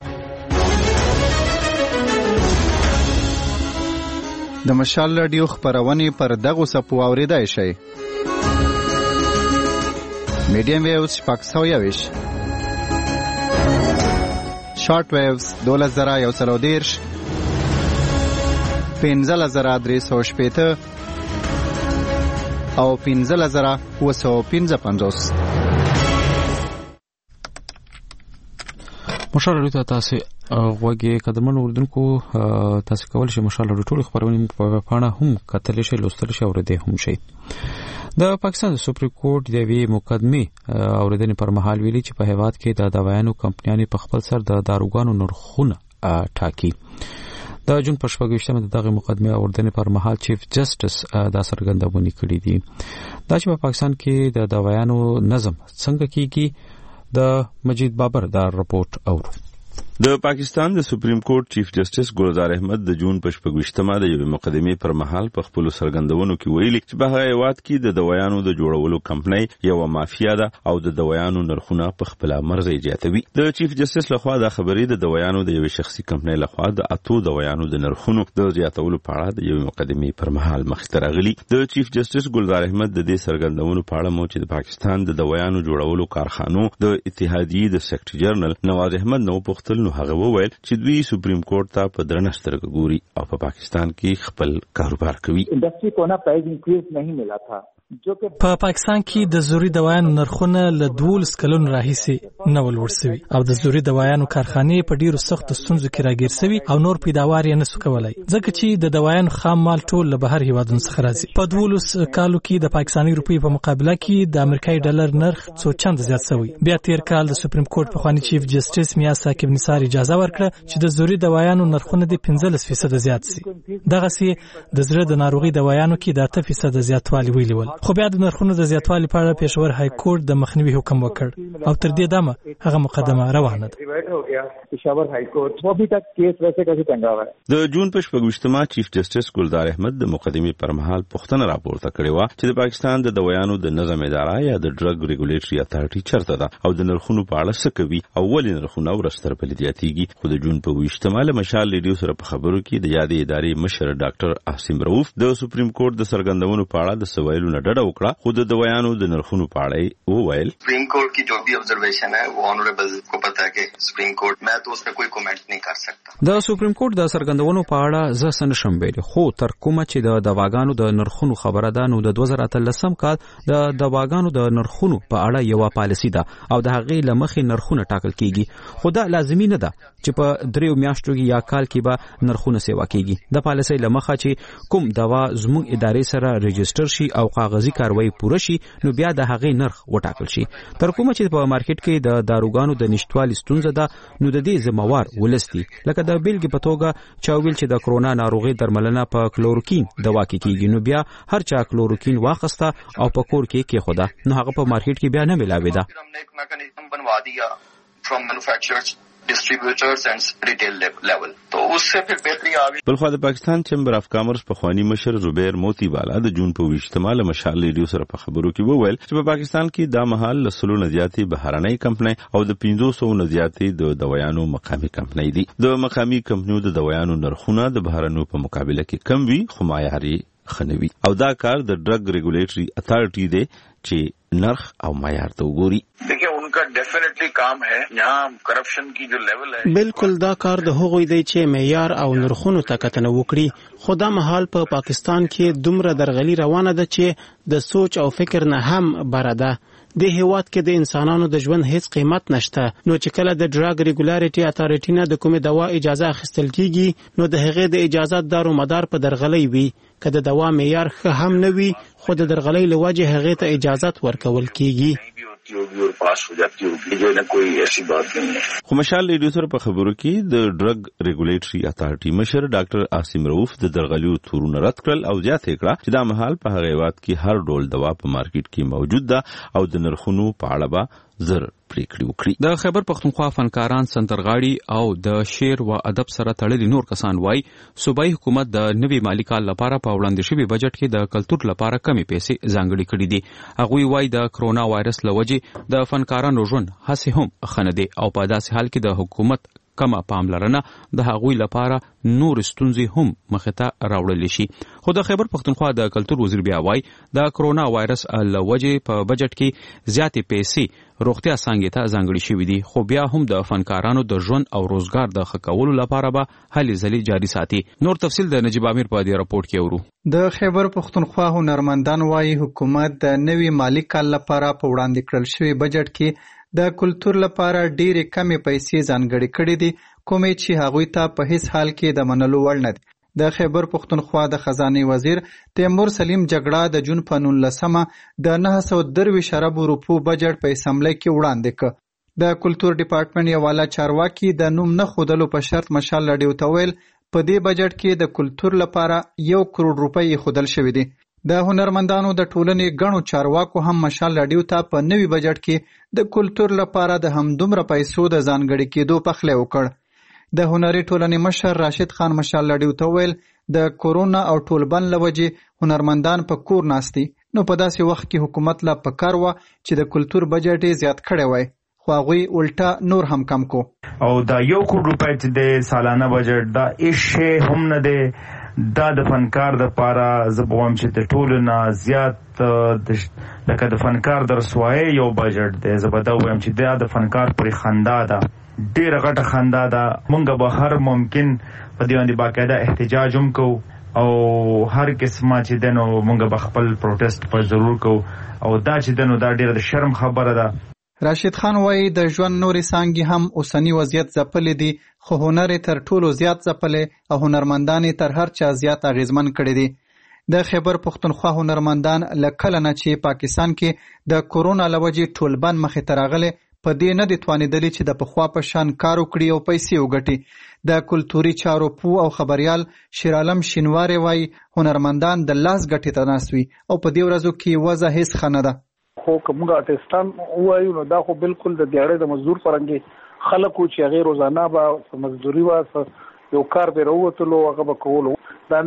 C: د مشال ریډیو خبرونه پر دغه سپو اوریدای شي. میډیم ویوز پاکستاویش شارټ ویوز 2130 15350 او 15055.
A: مشال ریډیو ته تاسو غوږی قدمن اوردونکو تاسو کول شي مشال ریډیو ټول خبرونه په پاڼه هم کتل شي لوستل شي اوریدل هم شي. د پاکستان سپریم کورټ د وی مقدمه اوریدنې پر مهال ویلي چې په هیواد کې د دوايانو کمپنیانو په خپل سر د داروګانو نرخونه ټاکي. د جون په 28مه دغه مقدمه اوریدنې پر مهال چیف جسټس د سرګندونې کړې دي دا چې په پاکستان کې د دوايانو نظم څنګه کیږي. د مجید بابر دا رپورت اورو.
T: د پاکستان د سپریم کورټ چیف جسټس ګلزار احمد د جون په 28مه د یو مقدمه پر مهال په خپل سرګندونو کې ویلي چې په هیواد کې د دوايانو د جوړولو کمپنۍ یو مافیا ده او د دوايانو نرخونه په خپل مرزي زیاتوي. د چیف جسټس لخوا د خبرې د دوايانو د یو شخصي کمپنۍ لخوا د اتو دوايانو د نرخونو د زیاتولو په اړه د یو مقدمه پر مهال مخته راغلي. د چیف جسټس ګلزار احمد د دې سرګندونو په اړه مو چې د پاکستان د دوايانو جوړولو کارخانو د اتحادیې د سیکریټری جنرال نواز احمد نو پختل نو هغه وویل چې دوی سپریم کورټ ته په درنه سترګه ګوري او په پاکستان کې خپل کاروبار کوي.
U: انډستری کو نه پرایز انکریز نہیں ملا تھا.
V: په پاکستان کې د زوري دوايانو نرخونه له 12 کلونو راهیسې نه ولور شوي او د زوري دوايانو کارخانې په ډیرو سخت ستونزو کې راګیر شوي او نور پیداوار یې نسو کولای ځکه چې د دوايانو خام مال ټول له بهر هیوادونو څخه راځي. په 12 کالو کې د پاکستاني روپی په مقابله کې د امریکایي ډالر نرخ څو چند زیات شوی. بیا تیر کال د سپریم کورټ په خواني چیف جسټس میا ساکب نثار اجازه ورکړه چې د زوري دوايانو نرخونه د 15% زیات شي. دغه سي د زړه د ناروغي دوايانو کې د 8% زیاتوالی ویلول. خو بیا د نرخونو د زیاتوالي په اړه پېښور های کورټ د مخنیوي حکم وکړ او تر دې دمه هغه مقدمه روانه ده.
U: Peshawar high court वो अभी तक केस वैसे कैसे टंगा हुआ है.
T: د جون په 28 چیف جسټس ګلزار احمد د مقدمې پر مهال پوښتنه راپورته کړې و چې د پاکستان د دوايانو د نظم اداره یا د ډرګ ریګولیټري اتارټي چرته ده او د نرخونو په اړه څه کوي او ولې نرخونه ورستر په لیدياتيږي. خو د جون په 28 مشال ریډیو سره په خبرو کې د یادې ادارې مشر ډاکټر عاصم رؤوف د سپریم کورټ د سرګندونو په اړه د سوالو نه ډډه وکړه. خو د دوايانو د نرخونو په اړه وویل
B: سپریم کورټ کی جو بھی ऑब्जर्वेशन है वो ऑनरेबल को पता है कि سپریم کورټ मैं तो उस पर कोई कमेंट नहीं कर सकता.
A: د سپریم کورټ د سرګندونو په اړه زه سن شم ویلي خو تر کومه چې د دواګانو د نرخونو خبره ده نو د 2013 کال د دواګانو د نرخونو په اړه یو پالیسی ده او د هغې لمخې نرخونه ټاکل کیږي خو دا لازمي نه ده چې په 3 میاشتو یا کال کې به نرخونه سیوا کیږي. د پالیسی لمخه چې کوم دوا زموږ ادارې سره ريجستره شي او کاغذي کاروایی پوره شي نو بیا د هغې نرخ وټاکل شي. تر کومه چې په مارکیټ کې د داروګانو د نشټوالي ستونزه ده نو د دې ذمہوار ولستي لکه د بیلګې په توګه چا ویل چې د کرونا ناروغي درملنه په کلوروکین دوا کې کیږي نو بیا هر چا کلوروکین واخسته او په کور کې کېخوده نو هغه په مارکیټ کې بیا نه ملاوي ده.
B: हमने एक मैकेनिज्म बनवा दिया from manufacturers distributors and retail level तो उससे फिर बेहतरी आ गई.
T: بلخو د پاکستان چیمبر اف کامرس په خوانی مشر زبیر موتی والا د جون په 28 مشال ریډیو سره په خبرو کې وویل چې په پاکستان کې د مهال لسلو نزياتي بهرنۍ کمپنۍ او د 500 نزياتي د دوايانو مقامي کمپنۍ دي. د مقامي کمپنیو د دوايانو نرخونه د بهرنیو په مقابله کې کم وي خو معیاري خنوي او دا کار د ډرګ ریګولیټري اتارټي دی چې نرخ او معیار ته وګوري.
B: देखिए उनका डेफिनेटली काम है यहाँ करप्शन की जो लेवल है
D: بالکل دا کار د هغوی دی چې معیار او نرخونو ته کتنه وکړي خو دا مهال په پاکستان کې دومره درغلي روانه ده چې د سوچ او فکر نه هم بره ده. د هیواد کې د انسانانو د ژوند هیڅ قیمت نشته نو چې کله د ډرګ ریګولیټري اتارټي نه د کومې دوا اجازه اخیستل کیږي نو د هغې د اجازت دارو مدار په درغلي وي که د دوا معیار ښه هم نه وي خو د درغلي له وجې هغې ته اجازت ورکول کیږي.
T: خو مشال ریډیو سره په خبرو کې د ډرګ ریګولیټري اتارټي مشر ډاکټر عاصم رؤوف د درغلیو تورونه رد کړل او زیاته کړه چې دا مهال په هغه وخت کې هر ډول دوا په مارکیټ کې موجود ده او د نرخونو په اړه به زر پریکړې وکړي. د خیبر پختونخوا فنکاران سندرغاړي او د شعر و ادب سره تړلي نور کسان وایي صوبایي حکومت د نوي مالی کال لپاره په وړاندې شوي بجټ کې د کلتور لپاره کمی پیسې ځانګړي کړي دي. هغوی وایي د کرونا وایرس له وجې د فنکارانو ژوند هسې هم ښه نه دی او په داسې حال کې د حکومت کمه پاملرنه د هغوی لپاره نور ستونزې هم مخې ته راوړل شي. خو د خیبر پختونخوا د کلتور وزیر بیا وایي د کرونا وایرس له وجې په بجټ کې زیاتې پیسې روغتیا څانګې ته ځانګړي شوي دي خو بیا هم د فنکارانو د ژوند او روزګار د ښه کولو لپاره به هلې ځلې جاري ساتي. نور تفصیل د نجیب امیر په دې راپورټ کې اورو.
C: د خیبر پختونخوا هنرمندان وایي حکومت د نوي مالی کال لپاره په وړاندې کړل شوی بجټ کې د کلتور لپاره ډېرې کمې پیسې ځانګړې کړې دي کومې چې هغوی ته په هیڅ حال کې د منلو وړ نه دي. د خیبر پختونخوا د خزانه وزیر تیمور سلیم جګړه د جون په 19 د 923 ارب روپو بجټ په اسمبلی کې وړاندې کړ. د کلتور ډپارټمنټ یو والا چارواکي د نوم نه خودلو په شرط مشال لډیو ته ویل په دې بجټ کې د کلتور لپاره 1 کروڑ روپۍ خودل شوې دي. د هنرمندانو د ټولنې غنو چارواکو هم مشال لډیو ته په نوي بجټ کې د کلتور لپاره د همدومره پیسو د ځانګړي کېدو پخلی وکړ. د هنري ټولنې مشر راشد خان مشال لډیو ته ویل د کورونا او ټولبند له وجې هنرمندان په کور ناست دي نو په داسې وخت کې حکومت لا پکار و چې د کلتور بجټ یې زیات کړی وای خو هغوی الټا نور هم کم کو
W: او دا 1 کروڑ روپۍ چې د سالانه بجټ دا هیڅ هم نه دی. دا د فنکار د پاره زبوم چې د ټولو نه زیات لکه د فنکار د رسوایی یو بجټ دی. زبده وایم چې دا د فنکار پرې خندا ده ډیره غټه خندا ده. مونږ به هر ممکن په دې باندې باقاعده احتجاج هم کوو او هر قسمه چې دنو مونږ به خپل پروټیست په ضرور کوو او دا چې دنو دا ډیره د شرم خبره ده.
C: راشد خان وایي د ژوند نورې څانګې هم اوسنی وضعیت ځپلې دي خو هنر تر ټولو زیات ځپلې او هنرمندان تر هر چا زیات اغیزمن کړي دي. د خیبر پختونخوا هنرمندان له کله نه چې پاکستان کې د کورونا له وجې ټولبند مخې ته راغلی په دې نه دي توانېدلي چې د پخوا په شان کار وکړي او پیسې وګټي. د کلتوري چارو پو او خبریال شیرعالم شینواری وایي هنرمندان د لاس ګټې ته ناست وي او په دې ورځو کې وضع هیڅ ښه نه ده.
E: خو کومه ټیسټان وایو نو دا خو بالکل د دیاړې د مزدور فرنګي خلکو چې غیر روزانه به مزدوري واسه یو کار به وروتلو هغه به کولو دا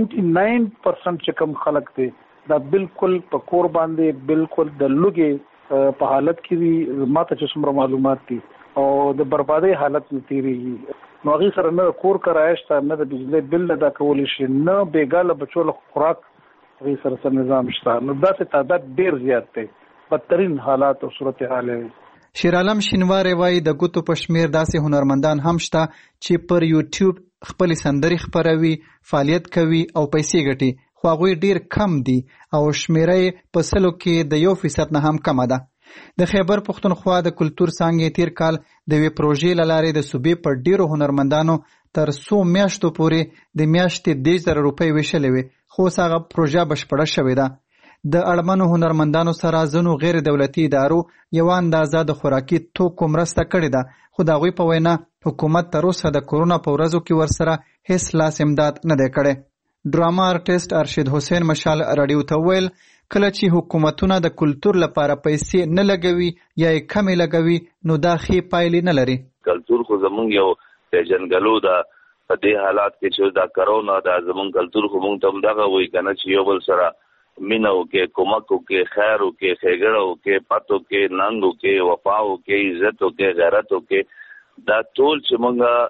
E: 99% چې کوم خلک دي دا بالکل په کور باندې بالکل د لوګي په حالت کې ماته چې څومره معلومات دي او د بربادي حالت نتیریږي نو هغه سره نه کور کرایشت نه د بجلی بل ادا کول شي نه بیګاله بچو له خوراک هغه سره نظام شته نو دا څه تعداد ډیر زیات دی بدترین حالات او صورتحال
C: شیر عالم شینواری وایي د ګوتو په شمیر داسې هنرمندان هم شته چې پر یوټیوب خپل سندري خپروي فعالیت کوي او پیسې ګټي خو هغوی ډیر کم دي او شمیره په سلو کې د 1% نه هم کمه ده د خیبر پښتونخوا د کلتور څانګې تیر کال د وی پروژې لارې د صوبې پر ډیرو هنرمندانو تر 100 میاشتو پورې د میاشتې 10,000 روپۍ ویشلې وي خو هغه پروژه بشپړه شوې ده د اړمنو هنرمندانو سره ځینو غیر دولتي ادارو یو اندازه د خوراکي توکو مرسته کړې ده خو د هغوی په وینا حکومت تر اوسه د کورونا په ورځو کې ورسره هیڅ لاس امداد نه دی کړی ډراما آرټیسټ ارشد حسین مشال رادیو ته ویل کله چې حکومتونه د کلتور لپاره پیسې نه لګوي یا یې کمې لګوي نو دا ښې پایلې نه لري
F: کلتور خو زمونږ یو پیژنګلو ده په دې حالات کې چې دا کرونا دا زمونږ کلتور خو مونږ ته هم دغه وایي که نه چې یو بل سره مینه وکړې کومک وکړې خیر وکړې ښېګړه وکړې پت وکړې ننګ وکړې وفا وکړې عزت وکړې غیرت وکړې دا ټول چې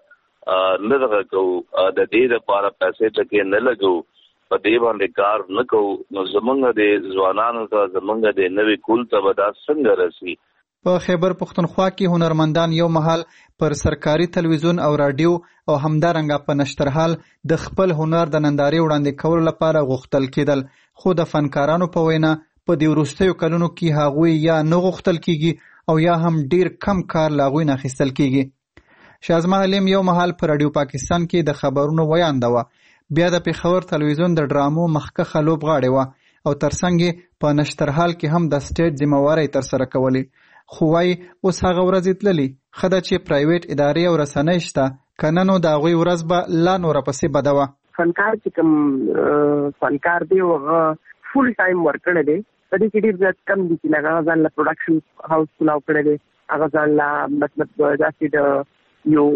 F: موږ نه دغه کوو د دې دپاره پیسې ټکې نه لګوو په دې باندې کار نه کوو نو زمونږ د ځوانانو ته زمونږ د نوي کول ته به دا څنګه رسي
C: په خیبر پښتونخوا کې هنرمندان یو مهال پر سرکاري تلویزیون او رادیو او همدارنګه په نشترحال د خپل هنر د نندارې وړاندې کولو لپاره غوښتل کېدل خو د فنکارانو په وینا په دې وروستیو کلونو کې هغوی یا نه غوښتل کېږي او یا هم ډیر کم کار له هغوی نه اخیستل کېږي شازما حلیم یو مهال په رادیو پاکستان کې د خبرونو ویانده وه بیا د پېښور تلویزیون د ډرامو مخکښه لوبغاړې وه او ترڅنګ په نشترحال کې هم د سټیج ذمهوارۍ ترسره کولې خو وایي اوس هغه ورځې تللي ښه ده چې پرایویټ ادارې او رسنۍ شته که نه نو د هغوی ورځ به لا نوره پسې بده وه
G: فنکار چې کوم فنکار دی هغه فول ټایم ورکړی دی په دې کې ډېر زیات کم دي چې هغه ځان له پروډکشن هاوس کلاو کړی دی هغه ځان له مطلب داسې د یو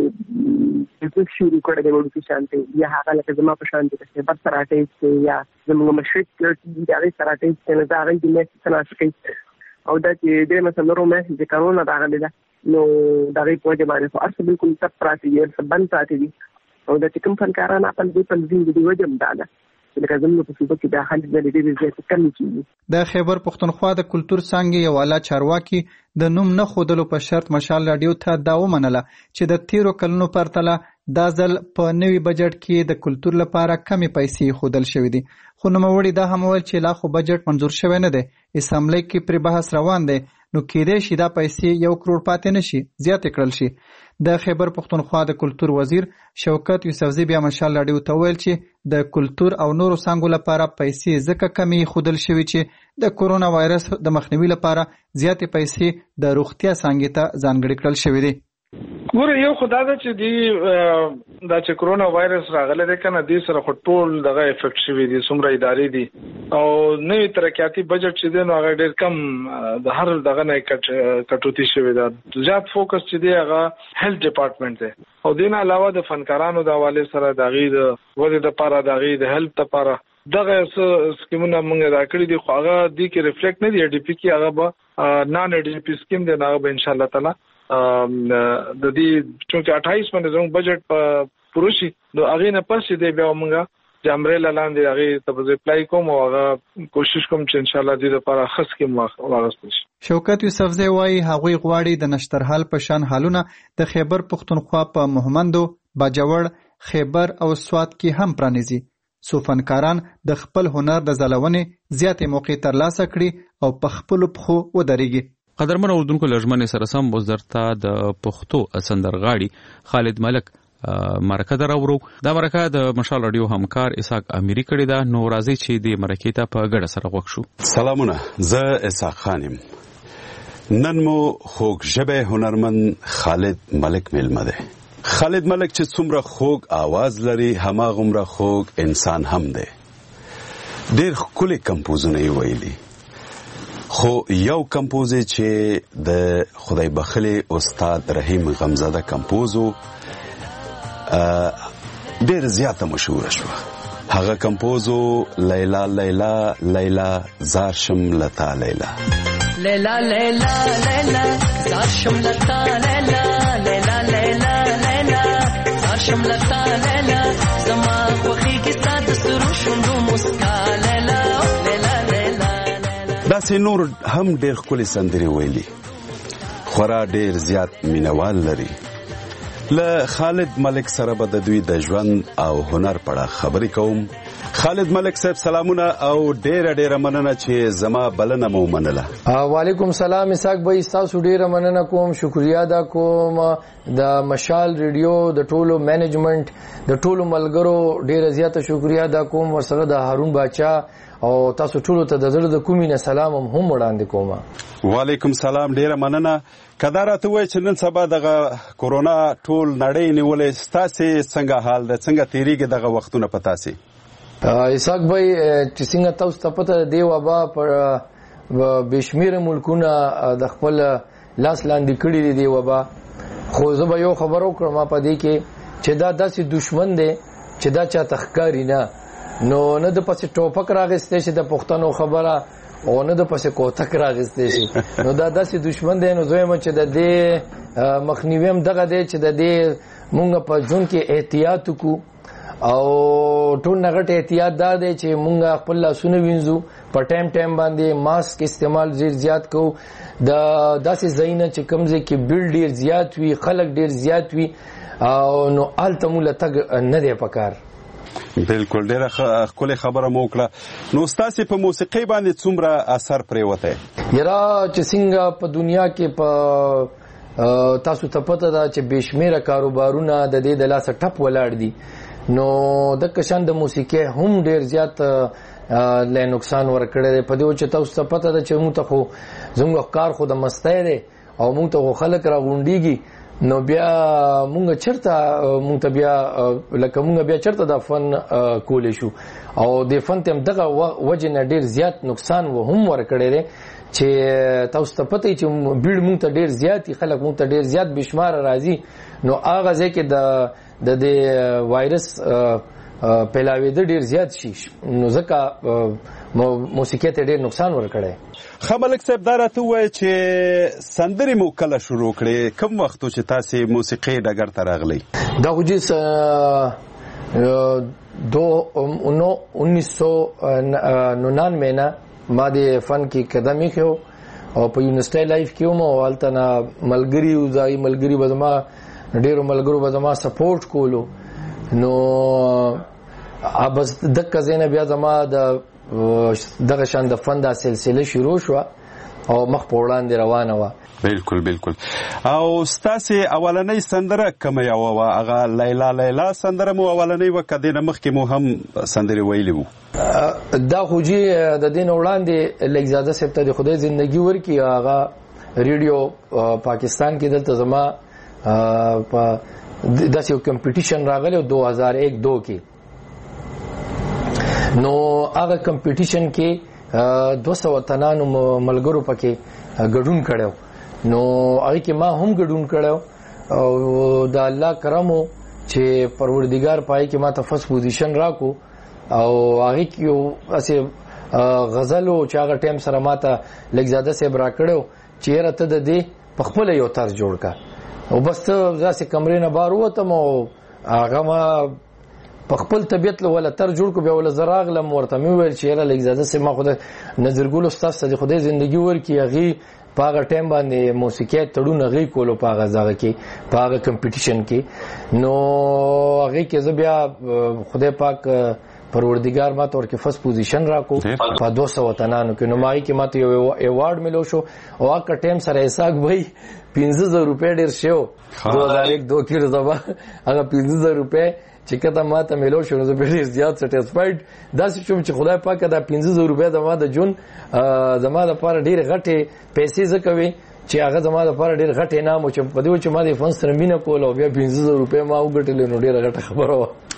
G: بزنس شروع کړی دی وړوکي شانتې یا هغه لکه زما په شانتې د خیبر سراټیز دی یا زموږ مشرق د هغې سراټیز دی نو د هغې د میاشتې تناسب کوي او دا چې درېیمه څلورو میاشتې چې کرونا راغلې ده نو د هغې په وجه باندې خو هر څه بالکل تپ پراته دي هر څه بند پراته دي او دا چې کوم فنکاران خپل دې تنظیم د دې وجه هم دا ده چې لکه زموږ په صوبه کې دا خلک ډېرې زیاتې کمې کېږي
C: د خیبر پښتونخوا د کلتور څانګې یو اعلی چارواکي د نوم نه ښودلو په شرط مشال راډیو ته دا ومنله چې د تیرو کلونو پرتله دا ځل په نوي بجټ کې د کلتور لپاره کمې پیسې ښودل شوې دي خو نوموړي دا هم ویل چې لا خو بجټ منظور شوی نه دی اسامبلۍ کې پرې بحث روان دی نو کېدای شي دا پیسې 1 کروڑ پاتې نه شي زیاتې کړل شي د خیبر پښتونخوا د کلتور وزیر شوکت یوسفزي بیا مشال راډیو ته ویل چې د کلتور او نورو څانګو لپاره پیسې ځکه کمې ښودل شوي چې د کورونا وایرس د مخنیوي لپاره زیاتې پیسې د روغتیا څانګې ته ځانګړې کړل شوې دي
E: ګوره یو خو دا ده چې دا چې کورونا وایرس راغلی دی که نه دې سره خو ټول دغه افیکټ شوي دي څومره ادارې دي او نوي ترقیاتي بجټ چې دی نو هغه ډېر کم د هر دغه نه کټوتي شوې ده زیات فوکس چې دی هغه هیلث ډپارټمنټ دی او دې نه علاوه د فنکارانو د حوالې سره د هغې د ودې دپاره د هغې د هیلث دپاره دغه څه سکیمونه موږ ادا کړي دي خو هغه دې کې ریفلیکټ نه دي ای ډي پي کې هغه به نان ای ډي پي سکیم دی هغه به انشاءالله تعالی د دې چونکه 28 باندې زموږ بجټ په پروشي نو هغه نه پسې دی بیا موږ جامرې لاندې هغه ته اپلای کوم او هغه کوشش کوم چې ان شاء الله دې لپاره خاص کې واغستل شي
C: شوکت یوسفزی وایي هغوی غواړي د نشترحال په شان حالونه د خیبر پښتونخوا په مهمندو باجوړ خیبر او سوات کې هم پرانیزي څو فنکاران د خپل هنر د ځلونې زیاتې موقع ترلاسه کړي او په خپلو پښو ودرېږي
A: قدرمن اوردونکو لژمنې سره سم اوس درته د پښتو سندرغاړي خالد ملک مرکه دراورو دا مرکه د مشال رادیو همکار اسحاق امیری کړی دا نو راځي چې د مرکې ته په ګډه سره غوښ شو
X: سلامونه زه اسحاق خانم نن مو خوږ ژبه هنرمند خالد ملک میلمه ده خالد ملک چې څومره خوږ आवाज لري هماغومره خوږ انسان هم ده ډېر ښکلي کمپوزونه یې ویلي خو یو کمپوز چې د خدای بخلي استاد رحیم غمزاده کمپوزو ډیر زیاته مشهور شو. هغه کمپوزو لیلا لیلا لیلا زارشم لتا لیلا
H: لیلا لیلا لیلا زارشم لتا لیلا لیلا لیلا لیلا زارشم لتا لیلا زما خوخي کې سات سرو شوندو مسکا لیلا لیلا لیلا.
X: داسې نور هم ډیر ښکلي سندرې ویلي، خورا ډیر زیات مینوال لري. له خالد ملک سره به د دوی د ژوند او هنر په اړه خبرې کوم. خالد ملک صاحب سلامونه او ډیره مننه چې زما بلنه مو منله.
I: وعلیکم سلام اسحاق بھائی، تاسو ډیره مننه کوم، شکریا ادا کوم د مشال ریډیو د ټولو مینجمنت د ټولو ملګرو ډیره زیاته شکریا ادا کوم، ورسره د هارون باچا او تاسو ټولو ته د زړه د کومې نه سلام هم وړاندې کوم.
X: وعلیکم سلام، ډیره مننه. کدا راته وای چې نن سبا دغه کورونا ټول نړۍ نیولې، ستاسو څنګه حال ده، څنګه تیریږي دغه وختونه پتا سي؟
I: اسحاق بھائی چې څنګه تاسو ته پته دی وبا پر بشمیر ملکونه د خپل لاس لاندې کړی دی وبا، خو زه به یو خبرو کوم په دې کې چې دا داسې دشمن دی چې دا چا تخکاری نه د پسې ټوپک راغستې شي د پښتنو خبره او نه د پسې کوتک راغستې شي، نو دا داسې دشمن دی. نو زه چې د دې مخنیوي هم دغه دی چې د دې مونږ په ژوند کې احتیاط وکړو او ټول نغټ احتیاط دا دی چې مونږ خپل لاسونه وینځو، په ټایم باندې ماسک استعمال زیات کوو، د داسې ځایونه چې کوم ځای کې بیل ډیر زیات وي، خلک ډیر زیات وي، او نو هلته مو له تګ نه دی پکار.
X: بالکل، ډیره ښکلې خبره مو وکړه. نو ستاسو په موسیقۍ باندې څومره اثر پرېوتی؟
I: یاره چې څنګه په دنیا کې په تاسو ته پته ده چې بېشمېره کاروبارونه د دې د لاسه ټپ ولاړ دي، نو د کشان د موسیقۍ هم ډیر زیات له نقصان ورکړی دی. په دې چې تاسو ته پته ده چې موږ ته خو زموږ کار خو د مستۍ دی او موږ ته خو خلک راغونډېږي، نو بیا مونږ ته بیا چرته د فن کولی شو، او د فن ته هم دغه وجه نه ډیر زیات نقصان هم ورکړی دی چې تاسو ته پته چې بیړ مونږ ته ډیر زیات خلک مونږ ته ډیر زیات بشمار راځي، نو هغه ځای کې د وایرس پیلاوېده ډیر زیات شي، نو ځکه موسیقۍ ته ډیر نقصان ورکړی.
X: ملک صاحب دا راته ووایه چې سندرې مو کله شروع کړې، کوم وخت چې تاسې موسیقۍ ډګر ته راغلی؟
I: دا خو جی 1999 نه ما د فن کې قدم ایښی او په یونیورسټۍ لایف کې وم، او هلته نه ملګري وو، ځایي ملګري به زما ډېرو ملګرو به زما سپورټ کولو، نو بس دغه ځای نه بیا زما دغه شان د فن دا سلسله شروع شوه او مخ په وړاندې روانه وه.
X: بالکل. او ستاسې اولنۍ سندره کومه یوه وه؟ هغه لیلا لیلا سندره مو اولنۍ وه که دې نه مخکې مو هم سندرې ویلې وو؟
I: دا خو جی د دې نه وړاندې لږزاده صاحب ته د خدای زندګي ورکړي، هغه ریډیو پاکستان کې دلته زما په داسې یو کمپټیشن راغلی 2001-2 کې، نو هغه کمپټیشن کې 200 تنانو ملګرو پکې ګډون کړو، نو هغه کې ما هم ګډون کړو، او د الله کرمو چې پروردګار پای کې ما ته فرست پوزیشن راکو، او هغه کې یو اسه غزلو چې هغه ټیم سره ما ته لږزاده صاحب را کړو چې راته د دې په خپل یو طرز جوړ کا، او بس ته ځاسې کمرې نه بار ووتم او هغه ما په خپل طبیعت له ولا تر جوړ کو، بیا ول زراغلم ورته مې ویل چې یاره لږزاده صاحب ما خو د نظرګل استاد سره خدای زندگی ورکړي، هغه په هغه ټایم باندې موسیقي تړون هغه کولو په هغه ځای کې په هغه کمپټیشن کې، نو هغه کې زه بیا خدای پاک پروردگار ما ته ورکه فرست پوزیشن راکو په 200 تنانو کې، نو مای کې ماته یو ایوارډ ملو شو، او هغه ټایم سره اسحاق بھائی 15000 روپے ډیر شو 2001-2 کې زما هغه 15000 روپے چې کته ماته ملو شو، نو زه ډیر زیات سټیسفاید داسې شوم چې خدای پاک دا 15000 روپے زما د جون زما د پاره ډیر غټه پیسې زکوي چې هغه زما د پاره ډیر غټه انعام چې په دې چې ما د فن سره مینه کول او بیا 15000 روپے ما وګټل، نو ډیر غټه خبره و.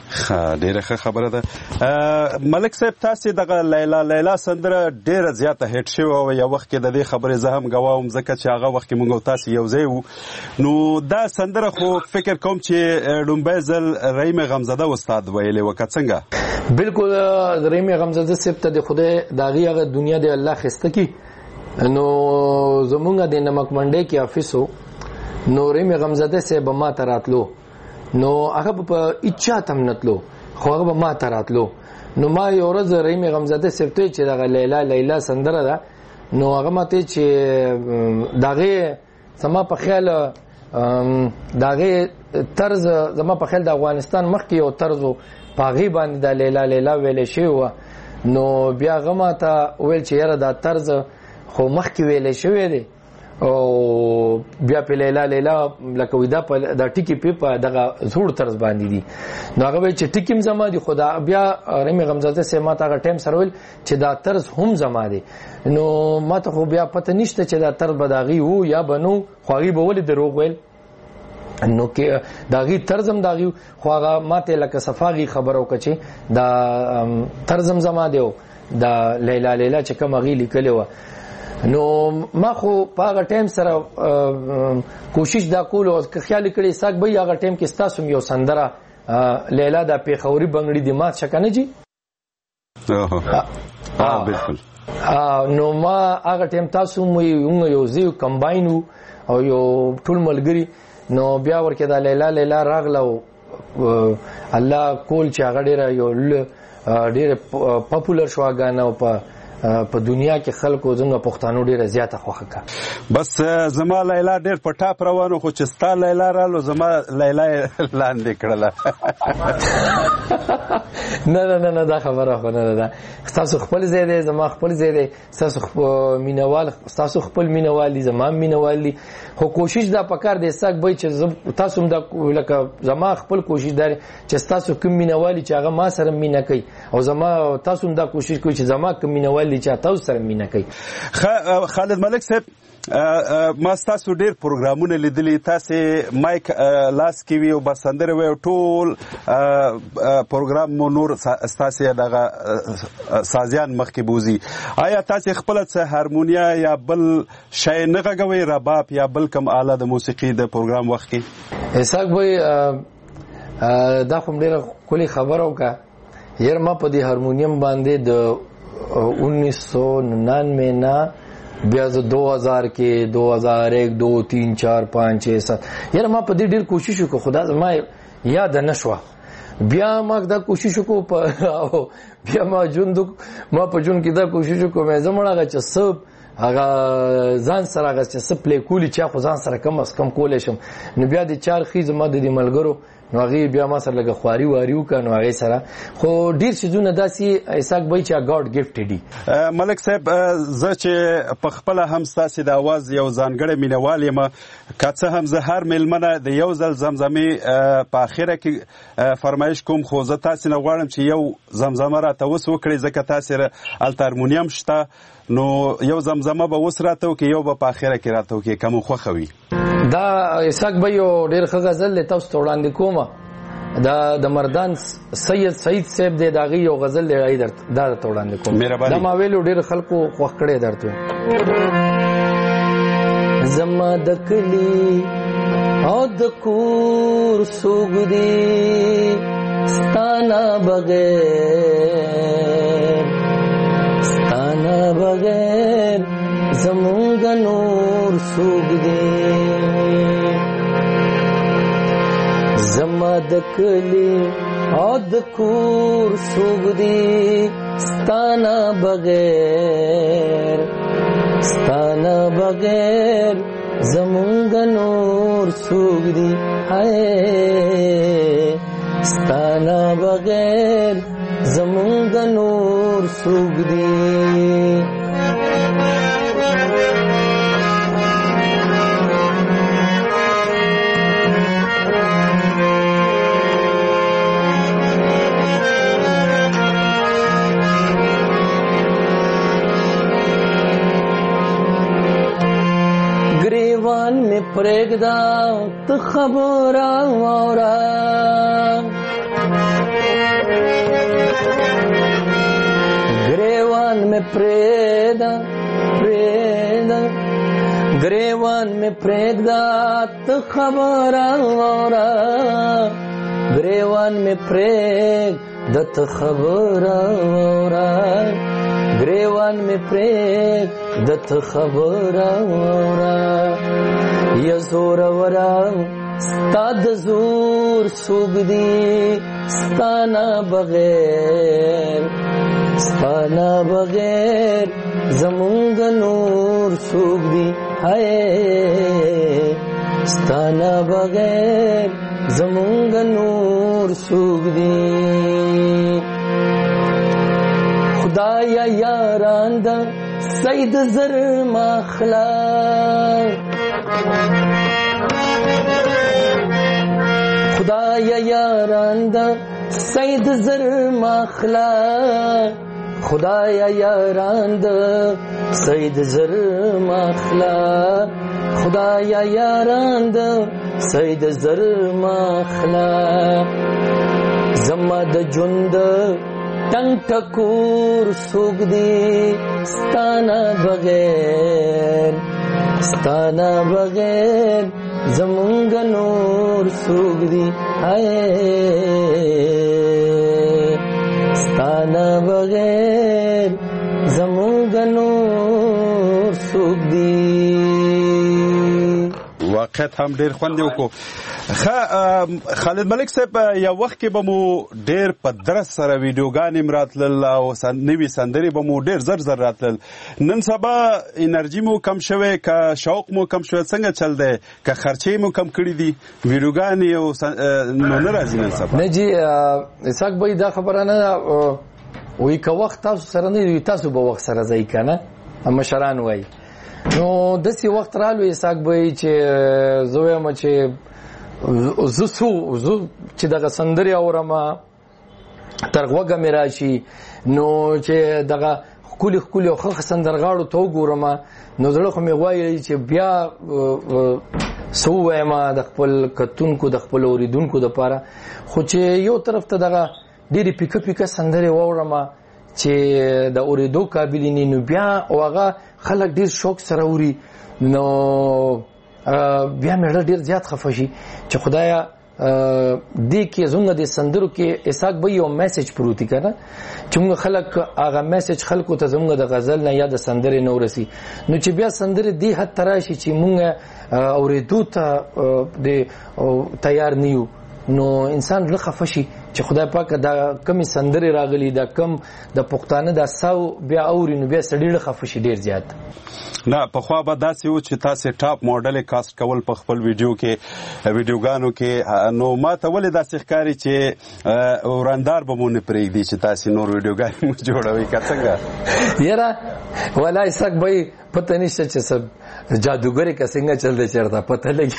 X: ډیره ښه خبره ده. ملک صاحب تاسو دغه لیلا سندره ډیره زیاته هټ شوی او یو وخت کې د دې خبرې زه هم ګواه وم ځکه چې هغه وخت کې موږ او تاسو یو ځای وو. نو دا سندره خو فکر کوم چې لومبی ځل رحیم غمزده استاد ویلې وکړه څنګه؟
I: بالکل رحیم غمزده صاحب ته د خدای د هغه دنیا د الله خسته کی. نو زمونږ د نمک منډي کې افیسو نو رحیم غمزده صاحب ما ته راتلو نو هغه په اچا تم نتلو خو هغه ما ته راتلو. نو ما یو ورځ رحیم غمزده صاحب ته چې دغه لیلا سندره ده نو هغه ماته چې دغه سما په خیال دغه طرز زما په خیال د افغانستان مخکې یو طرز پاغي باندې د لیلا ویلې شوی و. نو بیا هغه ماته ویل چې یاره دا طرز خو مخکې ویلې شوی دی او بیا په لیلا لکه ودا په د ټکی په دغه زوړ طرز باندې دي. نو هغه چې ټکیم زما دي خدا بیا رحیم غمزده سه ما ته ټایم سره ویل چې دا طرز هم زما دي. نو ما ته خو بیا پته نشته چې دا طرز بداغي وو یا بنو خوغي به ولې دروغ ویل. نو کې داغي طرزم داغي خو هغه ماته لکه صفاغي خبرو کچې دا طرزم زما دیو دا لیلا چې کوم غي لیکلی و. نو ما خو په هغه ټایم سره کوشش دا کول او خیال کړی ساک به هغه ټایم کې ستاسو یو سندره لیلا د پیښوري بنگړي د مات شکنه جی.
X: بالکل.
I: نو ما هغه ټایم تاسو مو یو زیو کمباین او یو ټول ملګری نو بیا ورکه دا لیلا راغله الله کول چې هغه ډیره پاپولر شو غاڼه په دنیا کې خلکو څنګه پښتانو ډیره زیاته خوخه کا.
X: بس زما لیلا ډیر په ټاپ روانو خو چې ستا لیلا رالو زما لیلا لاندې کړله.
I: نه دا خبره خو نه ده. تاسو خپل ځای دی زما خپل ځای دی تاسو مینوال تاسو خپل مینوال دي زما مینوال دي خو کوشش دا پکار دی ساک به چې تاسو هم دا لکه زما خپل کوشش دی چې تاسو کوم مینوالي چې هغه ما سره مینا کوي او زما تاسو هم دا کوشش کوي چې زما کوم مینوالي چې تاسو سره مینا کوي.
X: خالد ملک صاحب ما تاسو ډیر پروګرامونه لیدلي تاسو مایک لاس کې وی او بسندره وی ټول پروګرام مو نور تاسو دغه سازیان مخ کې بوزي. آیا تاسو خپل څه هارمونیا یا بل شای نه غوي رباب یا بل کوم آله د موسیقي د پروګرام وخت کې؟
I: اساک وای دا کوم ډیر کلی خبرو کا ير ما په دې هارمونیم باندې د 1999 نه بیا 2000 کې 2001 2 3 4 5 6 7 یاره ما په دې ډیر کوشش وکړ خدا ما یاد نشو. بیا ما دا کوشش وکړ بیا ما په جون کې دا کوشش وکړ مې زموږه چې سب هغه ځان سره هغه چې سپلې کولی چې خو ځان سره کم از کم کولې شم. نو بیا د چار خیز ما د ملګرو نو هغه بیا ما سره لګه خواري واریو کنه هغه سره خو ډیر شزونه داسي اساک بای چې ګاډ ګفټ دی.
X: ملک صاحب زه چې په خپل هم ستاسو د आवाज یو ځانګړی مینوال یم کڅه هم زه هر ملمنه د یو ځل زمزمه په اخره کې فرمایش کوم خو زه تاسو نه غواړم چې یو زمزمه را توس وکړي ځکه تاسو الترمونیم شته نو یو زمزمه به وسراته کې یو په اخره کې راته کې کوم خوخوي.
I: دا اساک به یو ډیر ښه غزل له تاسو وړاندې کومه دا د مردان سید صاحب دی داغي یو غزل دی دا ته وړاندې کوم دا ما ویلو ډیر خلکو خوښ کړي درته. زما د کلی او د کور سوګدي ستانا بغیر زمونږ نور سوګدي زما د کلی او د کور سوګدي ستانا بغیر زمونږ نور سوګدي ستانا بغیر زمونږ نور سوګدي. گریوان میں پریگدا تو خبر آورا
K: گریوان میں پریدا پریدا گریوان میں پریدا تو خبر اورا گریوان میں پریدا تو خبر اورا گریوان میں پریدا تو خبر اورا یا زور ورا ستاد زور سوگ دی ستانا بغیر ستانا بغیر زمونگ نور سوگ دی ہائے ستانا بغیر زمونگ نور سوگ دی خدایا یاران دا سید زر ماخلا خدایا یاران دا سید زر ماخلا خدایا یاران دا سید زر ماخلا خدایا یاران دا سید زر ماخلا زما د جند ټنګ ټکور سوګ دی ستانا بغیر ستانا بغیر زمونگ نور سوگ دی آئے ستانا بغیر زمونگ نور سوگ دی
X: واقعیت هم ډیر خوند وکړو. خالد ملک صاحب یو وخت کې به مو ډیر په درس سره ویډیوګانې مراتلل او نوې سندرې به مو ډیر زر زر راتلل. نن سبا انرژي مو کم شوی که شوق مو کم شوی څنګه چل دی که خرچې مو کم کړي دي ویډیوګانې او نو نه راځي نن سبا؟
I: نه جی اسحاق بھائی دا خبره نه وی که وخت تاسو سره نه وي تاسو به وخت سره ځئ که نه مشران وایي نو داسې وخت رالو اسحاق بھائی چې زه وایم چې زه چې دغه سندرې اورم تر غوږه مې راشي نو چې دغه ښکلي ښکلي او ښه سندرغاړو ته وګورم نو زړه خو مې غواړي چې بیا څه ووایم د خپل کتونکو د خپل اورېدونکو دپاره خو چې یو طرف ته دغه ډېرې پیکه پیکه سندرې واورم چې د اورېدو قابلې نه نو بیا او هغه خلک ډېر شوق سره اوري نو بیا مې زړه ډېر زیات خفه شي چې خدایا دې کې زموږ د سندرو کې اسحاق بھائی یو میسج پروت دی که نه چې موږ خلک هغه میسج خلکو ته زموږ د غزل نه یا د سندرې نه ورسي نو چې بیا سندرې دې حد ته راشي چې موږ اورېدو ته تیار نه یو نو انسان زړه خفه شي چې خدای پاک دا کمی سندرې راغلي دا کم د پښتانه دا ساو بیا اوري نو بیا سړی له خفه شي ډیر زیات
X: نه په خوا به داسې و چې تاسو ټاپ ماډل کاست کول په خپل ویډیو کې ویډیوګانو کې نو ما ته ولې داسې ښکاري چې وراندار به مو نه پرېږدي چې تاسو نور ویډیوګانې مو جوړوئ که څنګه
I: یاره ولا اسحاق بھائی پته نشته چې سب جادوګرې که څنګه چل دی چېرته پته لګي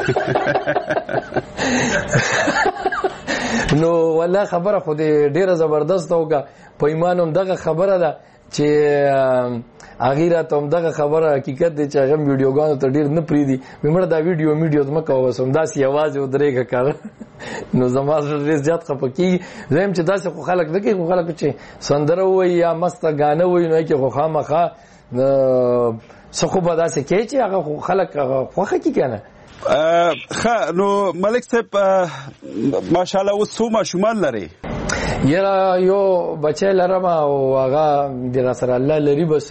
I: نو والله خبره خو دې ډیره زبردست وکړه په ایمان هم دغه خبره ده چې هغې راته هم دغه خبره حقیقت دی چې هغه ویډیوګانو ته ډېر نه پرېږدي مړه دا ویډیو مه کوه بس همداسې یوازې ودرېږه کاره نو زما زړه ډېر زیات خفه کېږي زه یم چې داسې خو خلک نه کوي خو خلک چې سندره ووایي یا مسته ګانه ووایي نو هغې کې خو خامخا څه خو به داسې کوي چې هغه خو خلک خوښه کړي که نه
X: نو ملک صاحب ماشاءالله اوس څو ماشومان لري؟
I: یاره یو بچی لرم او هغه د راسره الله لري بس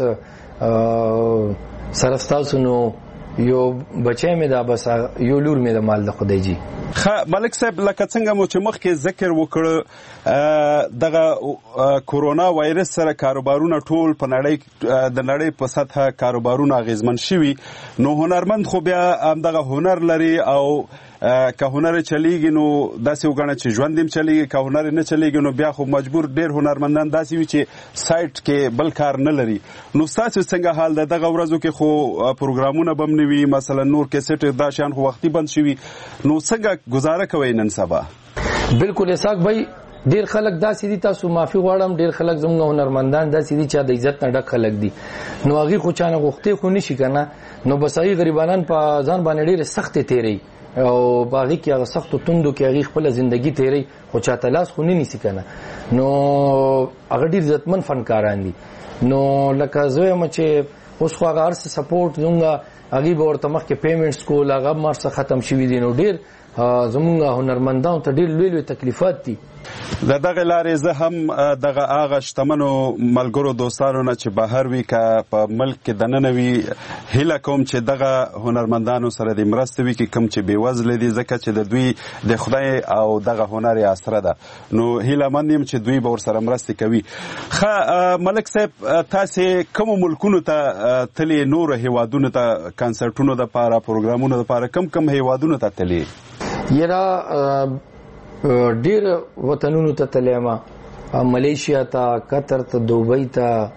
I: سره ستاسو نو یو بچی مې ده بس یو لور مې ده مال د خدای جي
X: ملک صاحب لکه څنګه مو چې مخکې ذکر وکړ دغه کورونا وایرس سره کاروبارونه ټول په نړۍ د نړۍ په سطحه کاروبارونه اغیزمن شوي نو هنرمند خو بیا همدغه هنر لري او که هنر چلیږي نو داسې وګڼه چې ژوند هم چلیږي که هنر نه چلیږي نو بیا خو مجبور ډېر هنرمندان داسې وي چې سایټ کې بل کار نه لري نو ستاسو څنګه حال ده دغه ورځو کې خو پروګرامونه به هم نه وي مثلا نور کیسټ دا شیان خو وختي بند شوي نو څنګه گزاره کوئ نن سبا؟
I: بالکل اسحاق بھائی ډیر خلک داسې دي تاسو معافي غواړم ډیر خلک زموږ هنرمندان داسې دي چې د عزت نه ډک خلک دي نو هغې خو چانه غوښتې خو نشي که نه نو بس هغه غریبانان په ځان باندې ډېر سخت تیری او باغی کې هغه سخت توندو کې هغه خپل ژوندۍ تیری خو چاته لاس خو نه نیسی کنه نو هغه ډېر عزتمن فنکاران دي نو لکه زویم چې اوس خو هغه ارس سپورټ زونګه هغه به ورته مخکې پیمنټس کول هغه مرسته ختم شوی دي نو ډېر زمونږ هنرمندانو ته ډېر لوی تکلیفات دي
X: دغه لارې زه هم دغه هغه شتمنو ملګرو دوستانو نه چې بهر وي که په ملک کې دننه وي هیله کوم چې دغه هنرمندانو سره د مرستې وکړي کوم چې بېوزله دي ځکه چې د دوی د خدای او دغه هنر یې اسره ده نو هیله مند یم چې دوی به ورسره مرستې کوي. ښه ملک صاحب تاسې کومو ملکونو ته تلي نورو هیوادونو ته کنسرټونو دپاره پروګرامونو دپاره کوم هیوادونو ته تلي؟
I: یاره ډیر وطنونو ته تللی ما ملیشیا ته قطر ته دوبۍ ته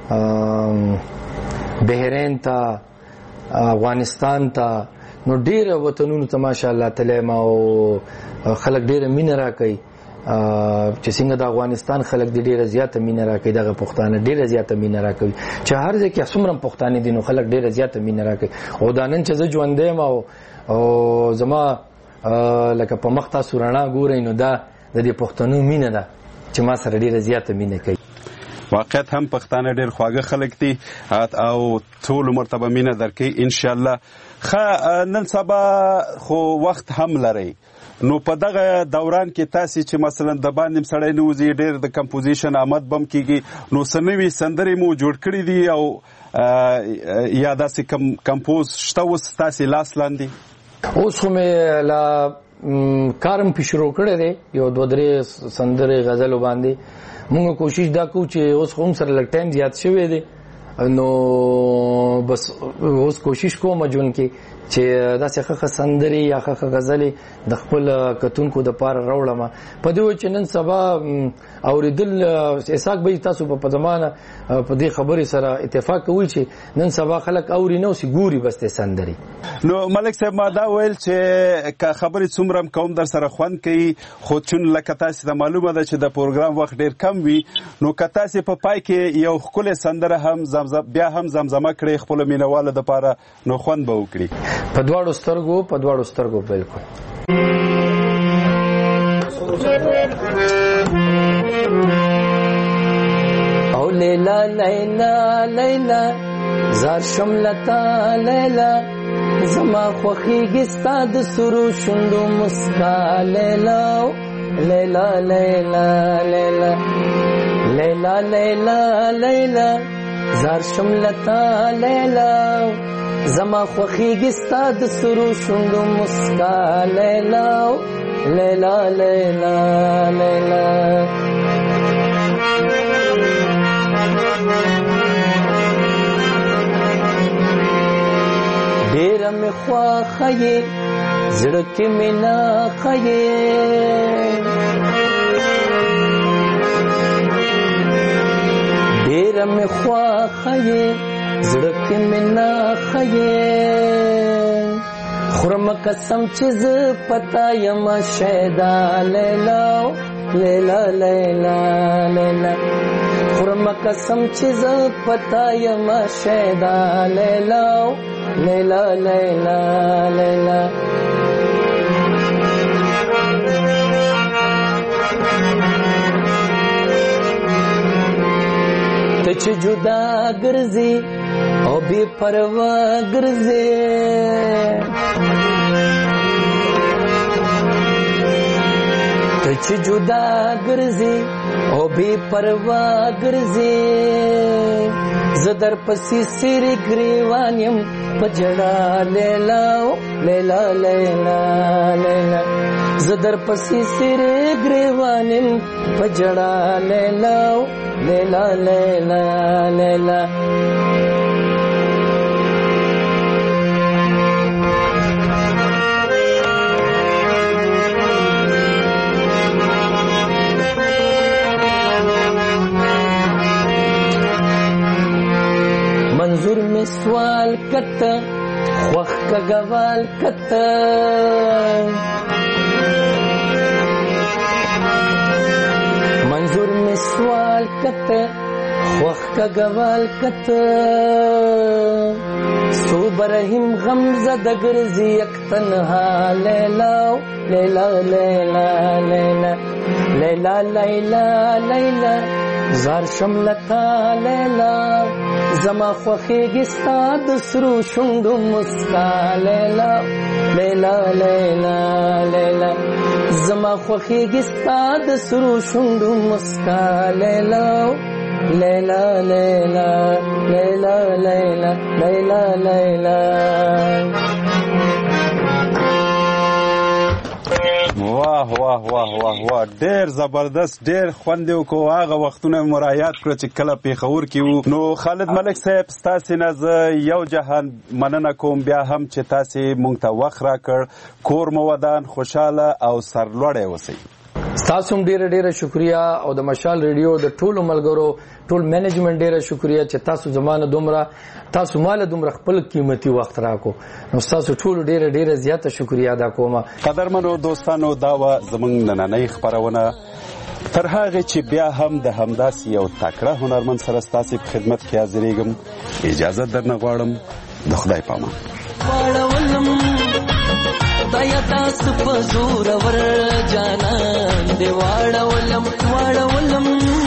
I: بحرین ته افغانستان ته نو ډیر وطنونو ته ماشاءالله تللی ما او خلک ډیره مینه راکوي چې څنګه د افغانستان خلک د ډیره زیاته مینه راکوي دغه پښتانه ډیره زیاته مینه راکوي چې هر ځای کې څومره پښتانه دي نو خلک ډیره زیاته مینه راکوي او دا نن چې زه ژوندی یم او زما لکه په مخ تاسو رڼا ګورئ نو دا د دې پښتنو مینه ده چې ما سره ډیره زیاته مینه کوي.
X: واقعیت هم پښتانه ډیر خواږه خلک دي او ټول عمر ته به مینه درکوي انشاءالله. ښه نن سبا خو وخت هم لرئ نو په دغه دوران کې تاسې چې مثلا د باندې سړی نه وځي ډېر د کمپوزیشن آمد بم کېږي نو څه نوي سندرې مو جوړ کړي دي او یا داسې کمپوز شته اوس ستاسې لاس لاندې؟
I: اوس خو مې لا کارم پې شروع کړی دی یو دوه درې سندرې غزلو باندې مونږ کوشش دا کوو چې اوس خو هم سره لږ ټایم زیات شوی دی نو بس اوس کوشش کوم ژوند کې چې داسې ښه سندرې یا ښه غزلې د خپل کتونکو دپاره راوړم په دې چې نن سبا اورېدل اسحاق بهي تاسو په زمانه په دې خبرې سره اتفاق کوئ چې نن سبا خلک اوري نه اوسې ګوري بس د سندرې.
X: نو ملک صاحب ما دا ویل چې که خبرې څومره کوم در سره خوند کوي خو چون لکه تاسې ته معلومه ده چې د پروګرام وخت ډېر کم وي نو که تاسې په پای کې یو ښکلې سندره هم بیا هم زمزمه کړئ خپلو مینهوالو دپاره نو خوند به وکړي.
I: په دواړو سترګو بالکل. او لیلا لیلا لیلا زار شملتا لیلا زما خوخیږي ستا د سرو شونډو مسکا لیلا لیلا لیلا لیلا لیلا لیلا لیلا زار شملتا لیلا زما خوخیږي ستا د سرو شونډو مسکا لیلا لیلا لیلا لیلا. ډېره مې خواښه یې زړه کې مې ناښه یې ډېره مې خواښه یې زړه کې مې ناښه یې خورم قسم چې زه پتا یم شیدا لیلا لیلا لیلا لیلا خورم قسم چې زه پتا یم شیدا لیلا لیلا لیلا لیلا. ته چې جدا ګرځې او بې پروا ګرځې ته چې جدا ګرځې او بې پروا ګرځې زه در پسې سیرې ګریوان یم په جړا لیلا لیلا لیلا لیلا زه در پسې سیرې ګریوان یم په جړا لیلا لیلا لیلا لیلا. منظور میں سوال کت خوخ کا گوال کت منظور میں سوال کت
K: وخت گوال کت صوبرهم غمزه دگرزی یک تنها لیلا لیلا لیلا لیلا لیلا لیلا لیلا زار شملتا لیلا زما خوخیگی ستا دسرو شندو مسکا لیلا لیلا لیلا لیلا زما خوخیگی ستا دسرو شندو مسکا لیلا لیلا لیلا لیلا لیلا لیلا لیلا
X: واه واه واه واه واه ډېر زبردست ډېر خوند یې وکړو هغه وختونه مراعات کړو چې کله پېښور کې وو نو خالد ملک صاحب ستاسې نه زه یو جهان مننه کوم بیا هم چې تاسې موږ ته وخت راکړ کور مو ودان خوشحاله او سرلوړی اوسئ
I: تاسو هم ډیره ډیره شکریا او د مشال ریډیو د ټولو ملګرو ټول مینجمنت ډیره شکریا چې تاسو زمانه دومره تاسو مال دومره خپل قیمتي وخت راکو نو تاسو ټول ډیره ډیره زیاته شکریا ادا کوم
X: قدرمنو دوستانو دا و زمونږ نننۍ خپرونه تر هغه چې بیا هم د همداسې یو تکړه هنرمند سره ستاسو په خدمت کې حاضرېږم اجازه درنه غواړم د خدای په امان دایا تاسو په زور ور جانان دی واړولم واړولم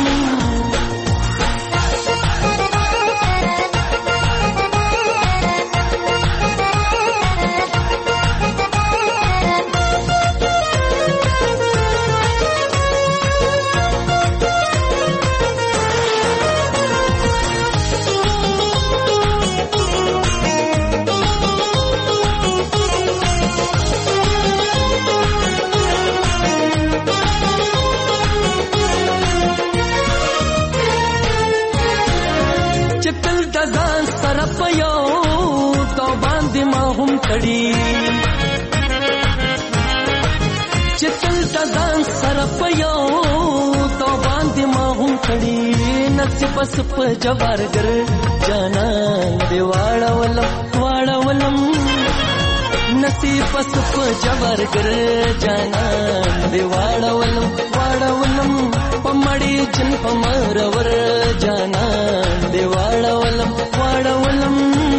X: چتل تزان سرپ یو تو باندې ما هم کړي نصیب سپ جوارګر جانان دی واړولم واړولم نصیب سپ جوارګر جانان دی واړولم واړولم پمړی جن پمرور جانان دی واړولم واړولم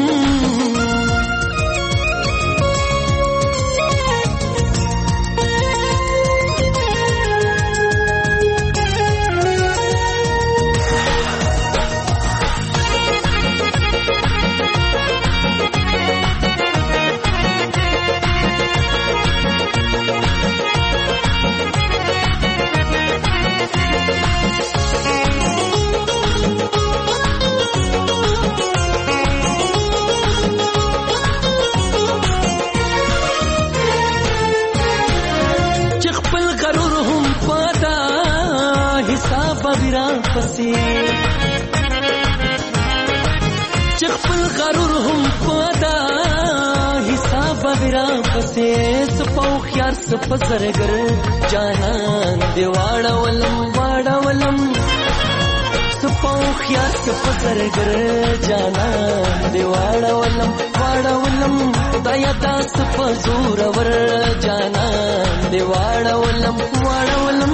X: چخپل غرور هم پدا حساب ورا پسې سپو خيار سپ زرګر جانان دی واړولم واړولم سپو خيار سپ زرګر جانان دی واړولم واړولم دایا تاس په زور ور جانان دی واړولم واړولم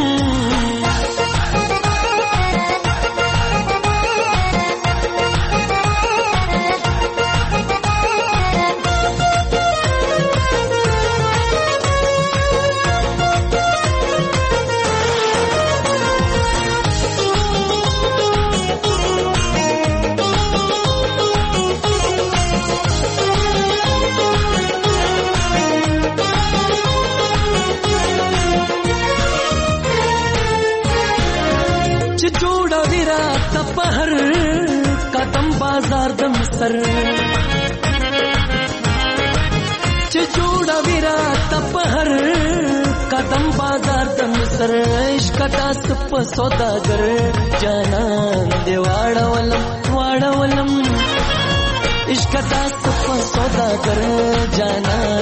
X: بازار د مستر چې جوړا ویرا تپهر قدم بازار د مستر عشق تاس په سوداګر جانان دی واړولم واړولم عشق تاس په سوداګر جانان